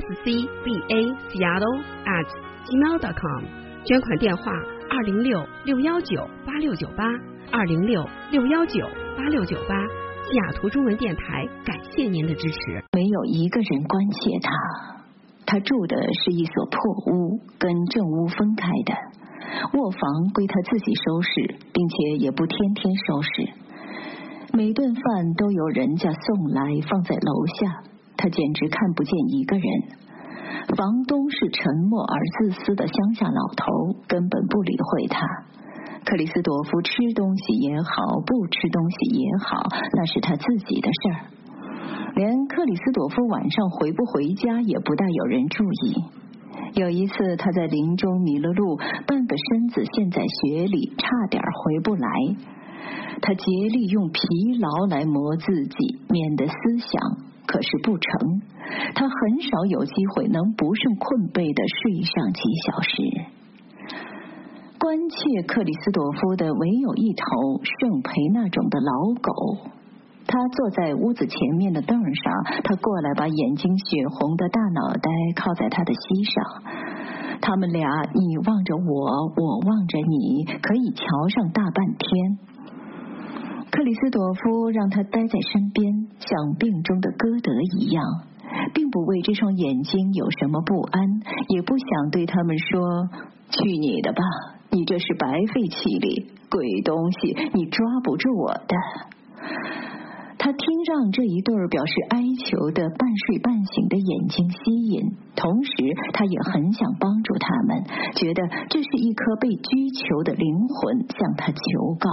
scbaseattle@gmail.com， 捐款电话206-619-8698 206-619-8698。西雅图中文电台感谢您的支持。 没有一个人关切他， 他住的是一所破屋，跟正屋分开的，卧房归他自己收拾，并且也不天天收拾。每顿饭都有人家送来放在楼下，他简直看不见一个人。房东是沉默而自私的乡下老头，根本不理会他。克里斯朵夫吃东西也好，不吃东西也好，那是他自己的事儿。连克里斯朵夫晚上回不回家也不大有人注意。有一次他在林中迷了路，半个身子陷在雪里，差点回不来。他竭力用疲劳来磨自己，免得思想，可是不成。他很少有机会能不胜困惫地睡上几小时。关切克里斯朵夫的唯有一头圣培那种的老狗。他坐在屋子前面的凳上，他过来把眼睛血红的大脑袋靠在他的膝上。他们俩，你望着我，我望着你，可以瞧上大半天。克里斯朵夫让他待在身边，像病中的歌德一样，并不为这双眼睛有什么不安，也不想对他们说，去你的吧，你这是白费气力，鬼东西，你抓不住我的。他听让这一对表示哀求的半睡半醒的眼睛吸引，同时他也很想帮助他们，觉得这是一颗被拘囚的灵魂向他求告。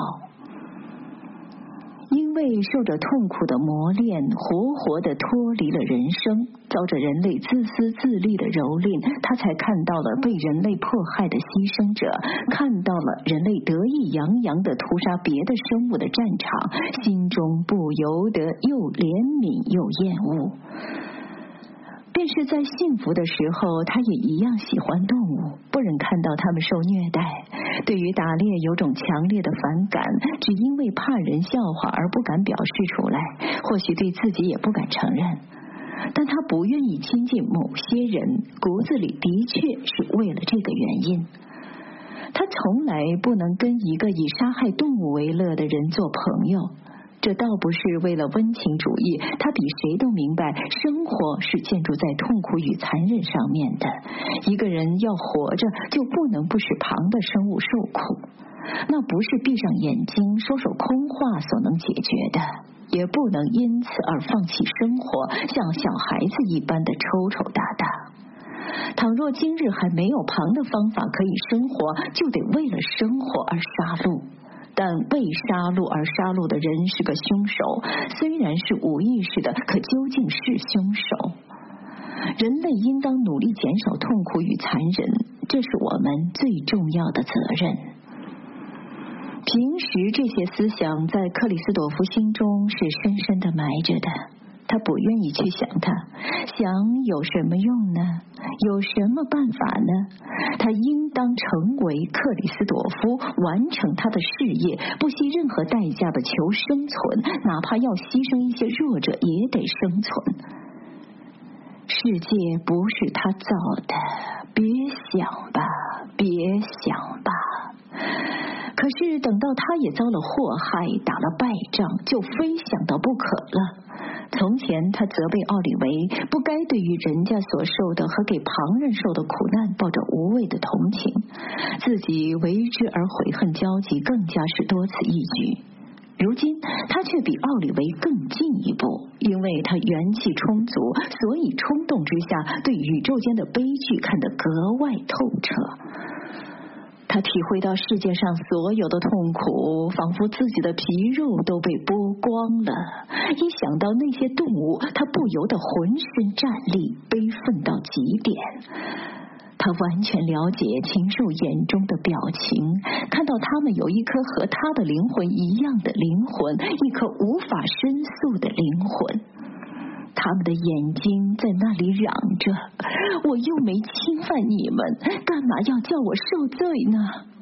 因为受着痛苦的磨练，活活地脱离了人生，遭着人类自私自利的蹂躏，他才看到了被人类迫害的牺牲者，看到了人类得意洋洋地屠杀别的生物的战场，心中不由得又怜悯又厌恶。便是在幸福的时候，他也一样喜欢动物，不忍看到他们受虐待，对于打猎有种强烈的反感，只因为怕人笑话而不敢表示出来，或许对自己也不敢承认。但他不愿意亲近某些人，骨子里的确是为了这个原因。他从来不能跟一个以杀害动物为乐的人做朋友，这倒不是为了温情主义，他比谁都明白生活是建筑在痛苦与残忍上面的，一个人要活着就不能不使旁的生物受苦，那不是闭上眼睛说说空话所能解决的，也不能因此而放弃生活，像小孩子一般的抽抽搭搭。倘若今日还没有旁的方法可以生活，就得为了生活而杀戮。但为杀戮而杀戮的人是个凶手，虽然是无意识的，可究竟是凶手。人类应当努力减少痛苦与残忍，这是我们最重要的责任。平时这些思想在克里斯朵夫心中是深深的埋着的，他不愿意去想它，想有什么用呢？有什么办法呢？他应当成为克里斯朵夫，完成他的事业，不惜任何代价的求生存，哪怕要牺牲一些弱者也得生存。世界不是他造的，别想吧，别想吧。可是等到他也遭了祸害，打了败仗，就非想到不可了。从前他责备奥利维不该对于人家所受的和给旁人受的苦难抱着无谓的同情，自己为之而悔恨交集，更加是多此一举。如今他却比奥利维更进一步，因为他元气充足，所以冲动之下对宇宙间的悲剧看得格外透彻。他体会到世界上所有的痛苦，仿佛自己的皮肉都被剥光了。一想到那些动物，他不由得浑身战栗，悲愤到极点。他完全了解禽兽眼中的表情，看到他们有一颗和他的灵魂一样的灵魂，一颗无法申诉的灵魂。他们的眼睛在那里嚷着，我又没侵犯你们，干嘛要叫我受罪呢？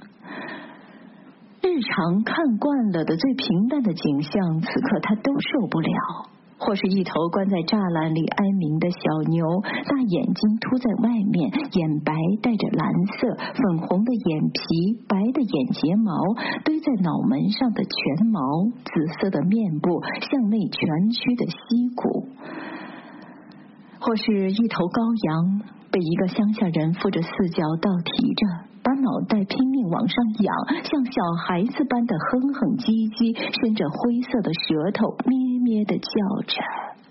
日常看惯了的最平淡的景象，此刻他都受不了。或是一头关在栅栏里安鸣的小牛，大眼睛凸在外面，眼白带着蓝色，粉红的眼皮，白的眼睫毛，堆在脑门上的全毛，紫色的面部，向内蜷曲的溪谷。或是一头羔羊， 被一个乡下人扶着四脚倒提着，把脑袋拼命往上仰，像小孩子般的哼哼唧唧，伸着灰色的舌头咩咩地叫着。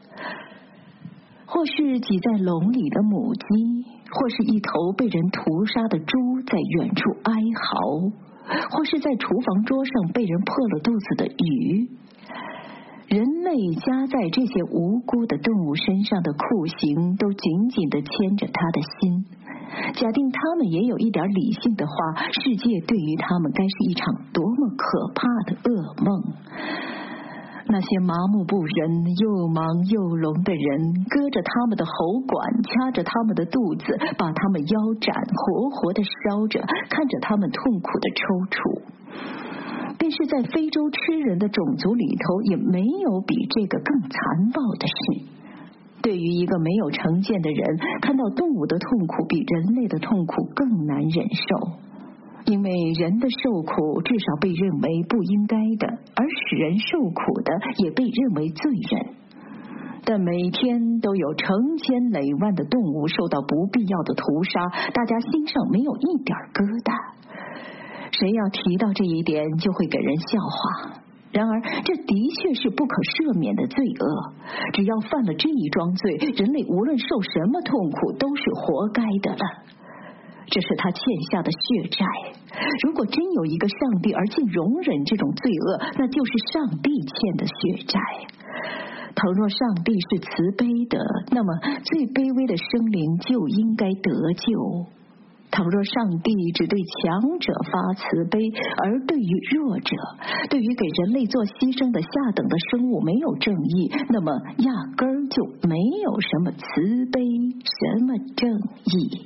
或是挤在笼里的母鸡，或是一头被人屠杀的猪在远处哀嚎，或是在厨房桌上被人破了肚子的鱼。人类加在这些无辜的动物身上的酷刑都紧紧地牵着他的心。假定他们也有一点理性的话，世界对于他们该是一场多么可怕的噩梦。那些麻木不仁、又忙又聋的人，割着他们的喉管，掐着他们的肚子，把他们腰斩，活活地烧着，看着他们痛苦地抽搐。便是在非洲吃人的种族里头，也没有比这个更残暴的事。对于一个没有成见的人，看到动物的痛苦比人类的痛苦更难忍受，因为人的受苦至少被认为不应该的，而使人受苦的也被认为罪人。但每天都有成千累万的动物受到不必要的屠杀，大家心上没有一点疙瘩。谁要提到这一点，就会给人笑话。然而这的确是不可赦免的罪恶，只要犯了这一桩罪，人类无论受什么痛苦都是活该的了。这是他欠下的血债。如果真有一个上帝而竟容忍这种罪恶，那就是上帝欠的血债。倘若上帝是慈悲的，那么最卑微的生灵就应该得救。倘若上帝只对强者发慈悲，而对于弱者，对于给人类做牺牲的下等的生物没有正义，那么压根儿就没有什么慈悲，什么正义。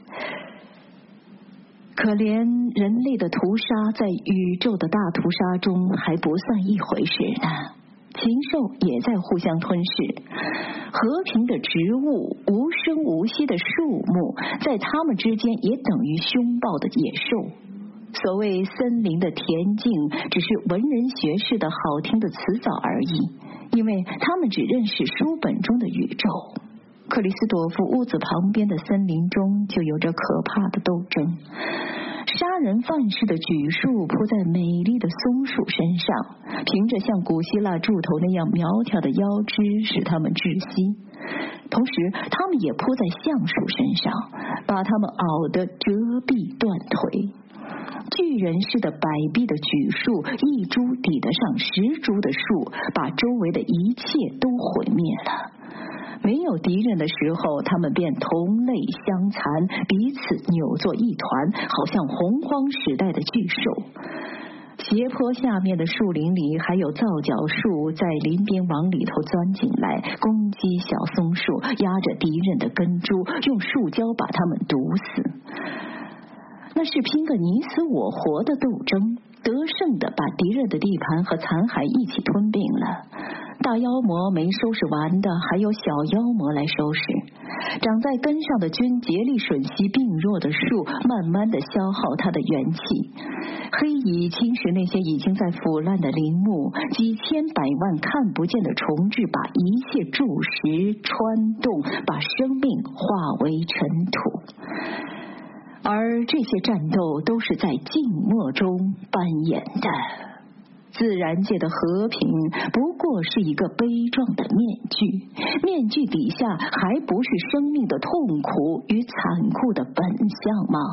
可怜人类的屠杀在宇宙的大屠杀中还不算一回事呢。禽兽也在互相吞噬，和平的植物，无声无息的树木，在它们之间也等于凶暴的野兽。所谓森林的恬静，只是文人学士的好听的词藻而已，因为他们只认识书本中的宇宙。克里斯朵夫屋子旁边的森林中就有着可怕的斗争。杀人犯似的榉树铺在美丽的松树身上，凭着像古希腊柱头那样苗条的腰肢使它们窒息。同时它们也铺在橡树身上，把它们熬得折臂断腿。巨人似的摆臂的榉树，一株抵得上10株的树，把周围的一切都毁灭了。没有敌人的时候，他们便同类相残，彼此扭作一团，好像洪荒时代的巨兽。斜坡下面的树林里还有皂角树在林边往里头钻进来，攻击小松树，压着敌人的根株，用树胶把它们毒死。那是拼个你死我活的斗争，得胜的把敌人的地盘和残骸一起吞并了。大妖魔没收拾完的，还有小妖魔来收拾。长在根上的菌竭力吮吸病弱的树，慢慢地消耗它的元气。黑蚁侵蚀那些已经在腐烂的林木，几千百万看不见的虫豸把一切蛀蚀穿洞，把生命化为尘土。而这些战斗都是在静默中扮演的。自然界的和平不过是一个悲壮的面具，面具底下还不是生命的痛苦与残酷的本相吗？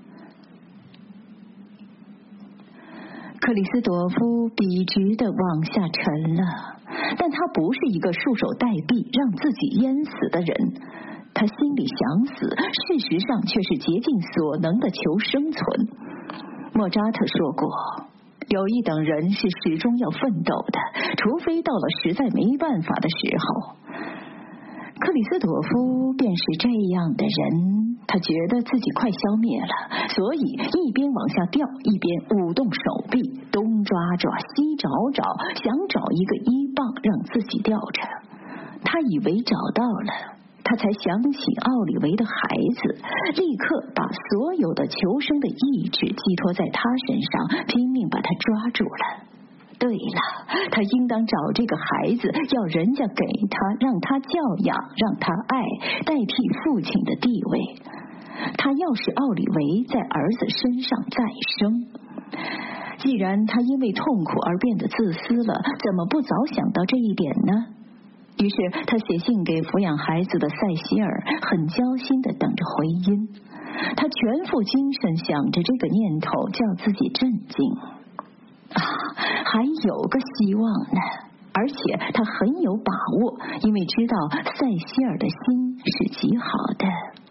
克里斯朵夫笔直地往下沉了，但他不是一个束手待毙让自己淹死的人。他心里想死，事实上却是竭尽所能的求生存。莫扎特说过，有一等人是始终要奋斗的，除非到了实在没办法的时候。克里斯朵夫便是这样的人，他觉得自己快消灭了，所以一边往下掉，一边舞动手臂，东抓抓西找找，想找一个衣棒让自己吊着。他以为找到了，他才想起奥里维的孩子，立刻把所有的求生的意志寄托在他身上，拼命把他抓住了。 对了，他应当找这个孩子，要人家给他，让他教养，让他爱，代替父亲的地位。他要使奥里维在儿子身上再生。既然他因为痛苦而变得自私了，怎么不早想到这一点呢？于是他写信给抚养孩子的塞西尔，很焦心地等着回音。他全副精神想着这个念头，叫自己镇静。还有个希望呢，而且他很有把握，因为知道塞西尔的心是极好的。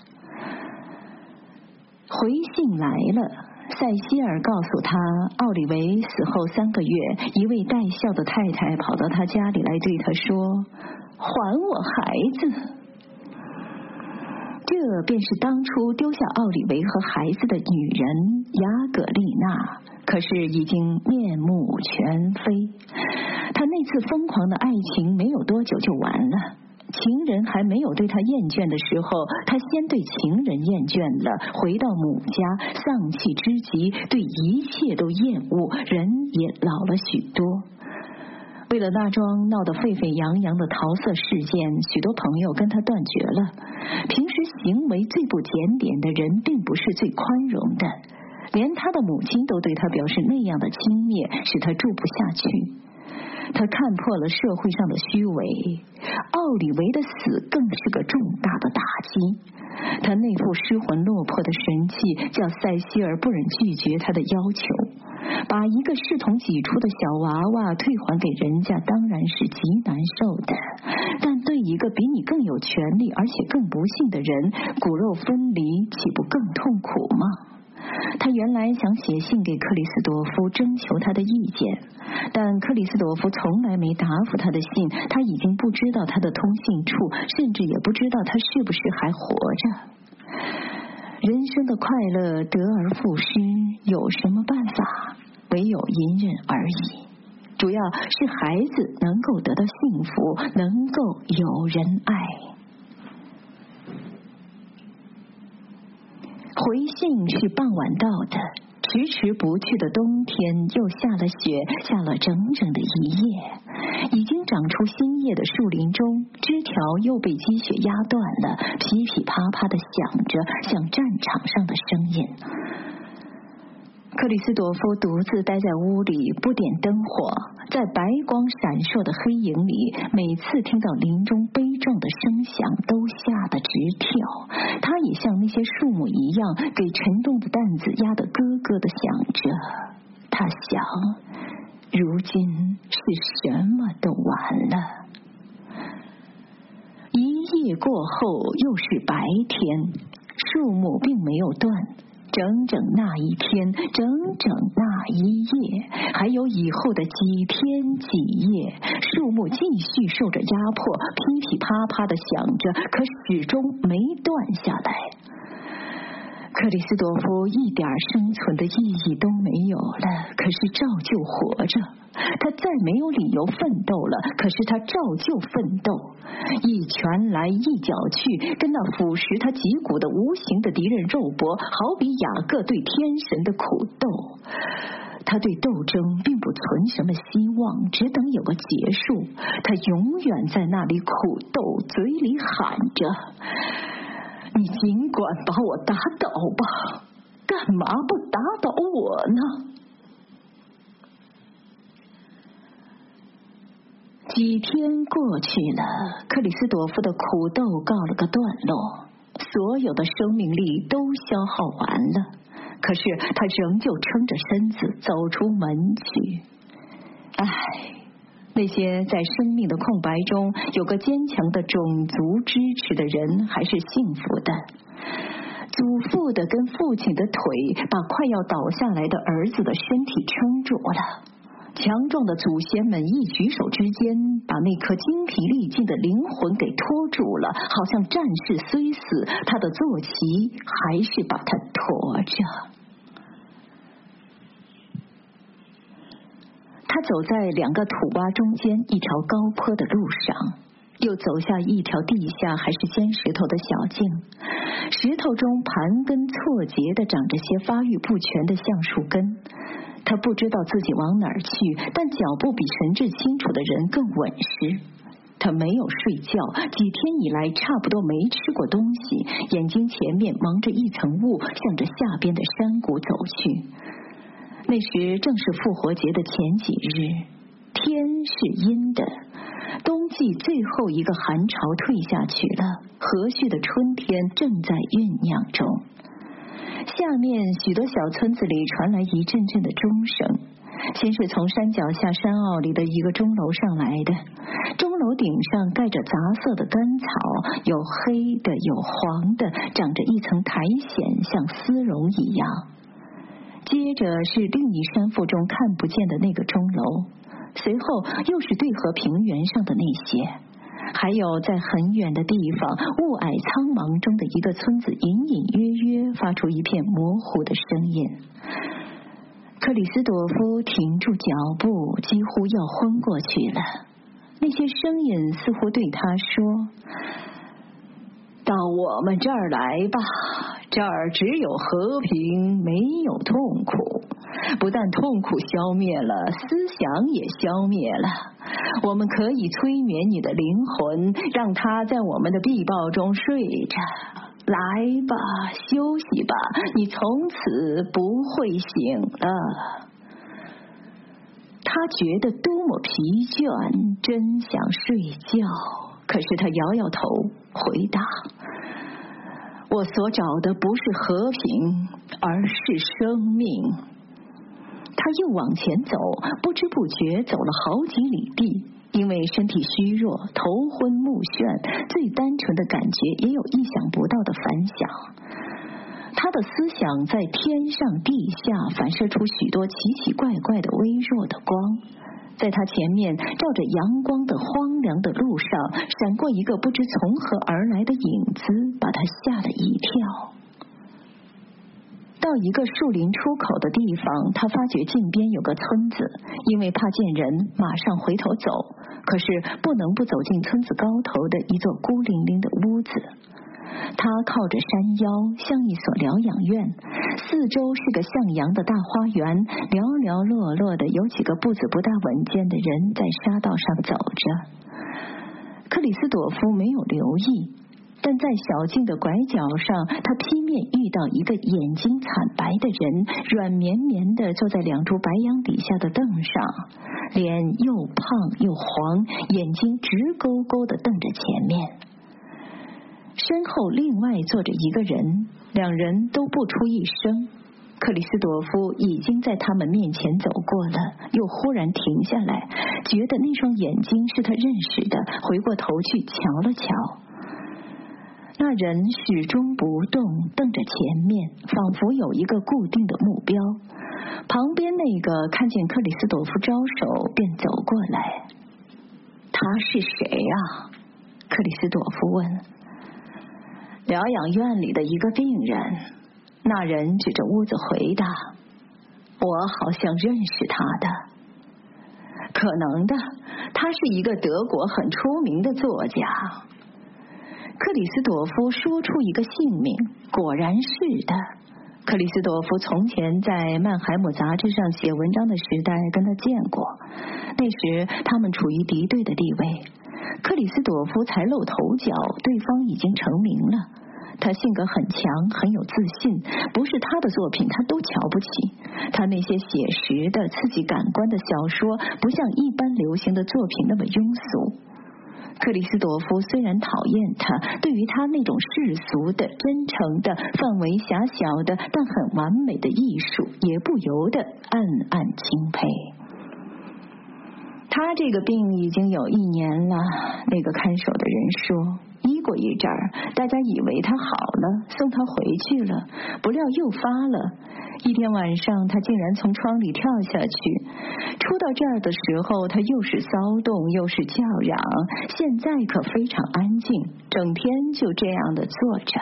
回信来了，塞西尔告诉他，奥里维死后3个月，一位带孝的太太跑到他家里来对他说：“还我孩子。”这便是当初丢下奥里维和孩子的女人雅葛丽娜，可是已经面目全非。他那次疯狂的爱情没有多久就完了。情人还没有对他厌倦的时候，他先对情人厌倦了，回到母家，丧气之极，对一切都厌恶，人也老了许多。为了那桩闹得沸沸扬扬的桃色事件，许多朋友跟他断绝了。平时行为最不检点的人，并不是最宽容的，连他的母亲都对他表示那样的轻蔑，使他住不下去。他看破了社会上的虚伪，奥里维的死更是个重大的打击。他那副失魂落魄的神气，叫塞西尔不忍拒绝他的要求。把一个视同己出的小娃娃退还给人家，当然是极难受的，但对一个比你更有权利而且更不幸的人，骨肉分离，岂不更痛苦吗？他原来想写信给克里斯朵夫征求他的意见，但克里斯朵夫从来没答复他的信，他已经不知道他的通信处，甚至也不知道他是不是还活着。人生的快乐得而复失，有什么办法？唯有隐忍而已。主要是孩子能够得到幸福，能够有人爱。回信是傍晚到的，迟迟不去的冬天又下了雪，下了整整的一夜。已经长出新叶的树林中，枝条又被积雪压断了，噼噼啪啪地响着，像战场上的声音。克里斯朵夫独自待在屋里，不点灯火，在白光闪烁的黑影里，每次听到林中悲壮的声响，都吓得直跳。他也像那些树木一样，给沉重的担子压得咯咯地响着。他想，如今是什么都完了。一夜过后，又是白天，树木并没有断。整整那一天，整整那一夜，还有以后的几天几夜，树木继续受着压迫，噼噼啪啪地响着，可始终没断下来。克里斯朵夫一点生存的意义都没有了，可是照旧活着。他再没有理由奋斗了，可是他照旧奋斗。一拳来一脚去，跟那腐蚀他脊骨的无形的敌人肉搏，好比雅各对天神的苦斗。他对斗争并不存什么希望，只等有个结束。他永远在那里苦斗，嘴里喊着：“你尽管把我打倒吧，干嘛不打倒我呢？”几天过去了，克里斯朵夫的苦斗告了个段落，所有的生命力都消耗完了，可是他仍旧撑着身子走出门去。那些在生命的空白中有个坚强的种族支持的人还是幸福的。祖父的跟父亲的腿把快要倒下来的儿子的身体撑住了。强壮的祖先们一举手之间，把那颗精疲力尽的灵魂给拖住了，好像战士虽死，他的坐骑还是把他驮着。他走在2个土洼中间一条高坡的路上，又走下一条地下还是尖石头的小径，石头中盘根错节地长着些发育不全的橡树根。 他不知道自己往哪儿去，但脚步比神志清楚的人更稳实。他没有睡觉，几天以来差不多没吃过东西，眼睛前面蒙着一层雾，向着下边的山谷走去。那时正是复活节的前几日，天是阴的，冬季最后一个寒潮退下去了，和煦的春天正在酝酿中。下面许多小村子里传来一阵阵的钟声，先是从山脚下山坳里的一个钟楼上来的，钟楼顶上盖着杂色的干草，有黑的有黄的，长着一层苔藓，像丝绒一样。接着是另一山腹中看不见的那个钟楼，随后又是对河平原上的那些，还有在很远的地方雾霭苍茫中的一个村子，隐隐约约发出一片模糊的声音。克里斯朵夫停住脚步，几乎要昏过去了。那些声音似乎对他说：到我们这儿来吧，这儿只有和平，没有痛苦。不但痛苦消灭了，思想也消灭了。我们可以催眠你的灵魂，让它在我们的臂抱中睡着。来吧，休息吧，你从此不会醒了。他觉得多么疲倦，真想睡觉，可是他摇摇头回答：我所找的不是和平，而是生命。他又往前走，不知不觉走了好几里地，因为身体虚弱，头昏目眩，最单纯的感觉也有意想不到的反响。他的思想在天上地下反射出许多奇奇怪怪的微弱的光，在他前面照着阳光的荒凉的路上闪过一个不知从何而来的影子，把他吓了一跳。到一个树林出口的地方，他发觉近边有个村子，因为怕见人，马上回头走，可是不能不走进村子高头的一座孤零零的屋子。他靠着山腰，像一所疗养院，四周是个向阳的大花园，寥寥落落的有几个步子不大稳健的人在沙道上走着。克里斯朵夫没有留意，但在小径的拐角上，他劈面遇到一个眼睛惨白的人，软绵绵地坐在两株白杨底下的凳上，脸又胖又黄，眼睛直勾勾地瞪着前面。身后另外坐着一个人，两人都不出一声。克里斯朵夫已经在他们面前走过了，又忽然停下来，觉得那双眼睛是他认识的，回过头去瞧了瞧。那人始终不动，瞪着前面，仿佛有一个固定的目标。旁边那个看见克里斯朵夫招手，便走过来。他是谁啊？克里斯朵夫问。疗养院里的一个病人。那人指着屋子回答：我好像认识他的。可能的，他是一个德国很出名的作家。克里斯朵夫说出一个姓名，果然是的。克里斯朵夫从前在曼海姆杂志上写文章的时代跟他见过，那时他们处于敌对的地位。克里斯朵夫才露头角，对方已经成名了。他性格很强，很有自信，不是他的作品他都瞧不起。他那些写实的、刺激感官的小说，不像一般流行的作品那么庸俗。克里斯朵夫虽然讨厌他，对于他那种世俗的、真诚的、范围狭小的但很完美的艺术，也不由得暗暗钦佩。他这个病已经有1年了，那个看守的人说。医过一阵儿，大家以为他好了，送他回去了，不料又发了。一天晚上，他竟然从窗里跳下去。出到这儿的时候，他又是骚动又是叫嚷，现在可非常安静，整天就这样的坐着。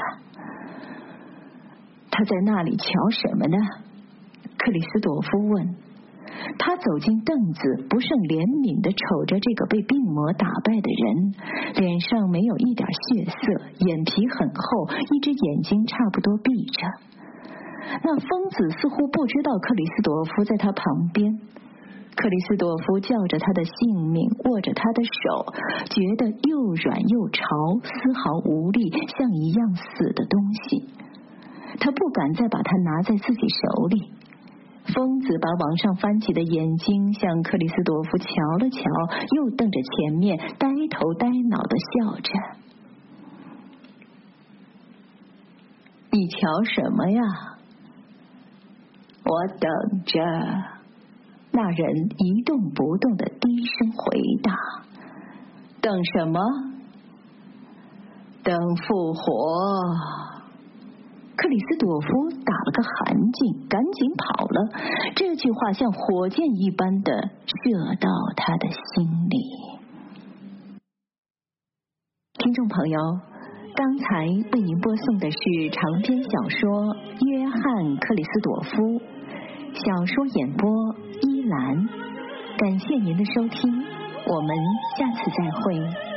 他在那里瞧什么呢？克里斯朵夫问。他走进凳子，不胜怜悯地瞅着这个被病魔打败的人，脸上没有一点血色，眼皮很厚，一只眼睛差不多闭着。 那疯子似乎不知道克里斯朵夫在他旁边。克里斯朵夫叫着他的姓名，握着他的手，觉得又软又潮，丝毫无力，像一样死的东西。他不敢再把它拿在自己手里。疯子把往上翻起的眼睛向克里斯朵夫瞧了瞧，又瞪着前面，呆头呆脑地笑着。你瞧什么呀？我等着。那人一动不动地低声回答。等什么？等复活。克里斯朵夫打了个寒噤，赶紧跑了。这句话像火箭一般的射到他的心里。听众朋友，刚才为您播送的是长篇小说《约翰·克里斯朵夫》，小说演播依兰。感谢您的收听，我们下次再会。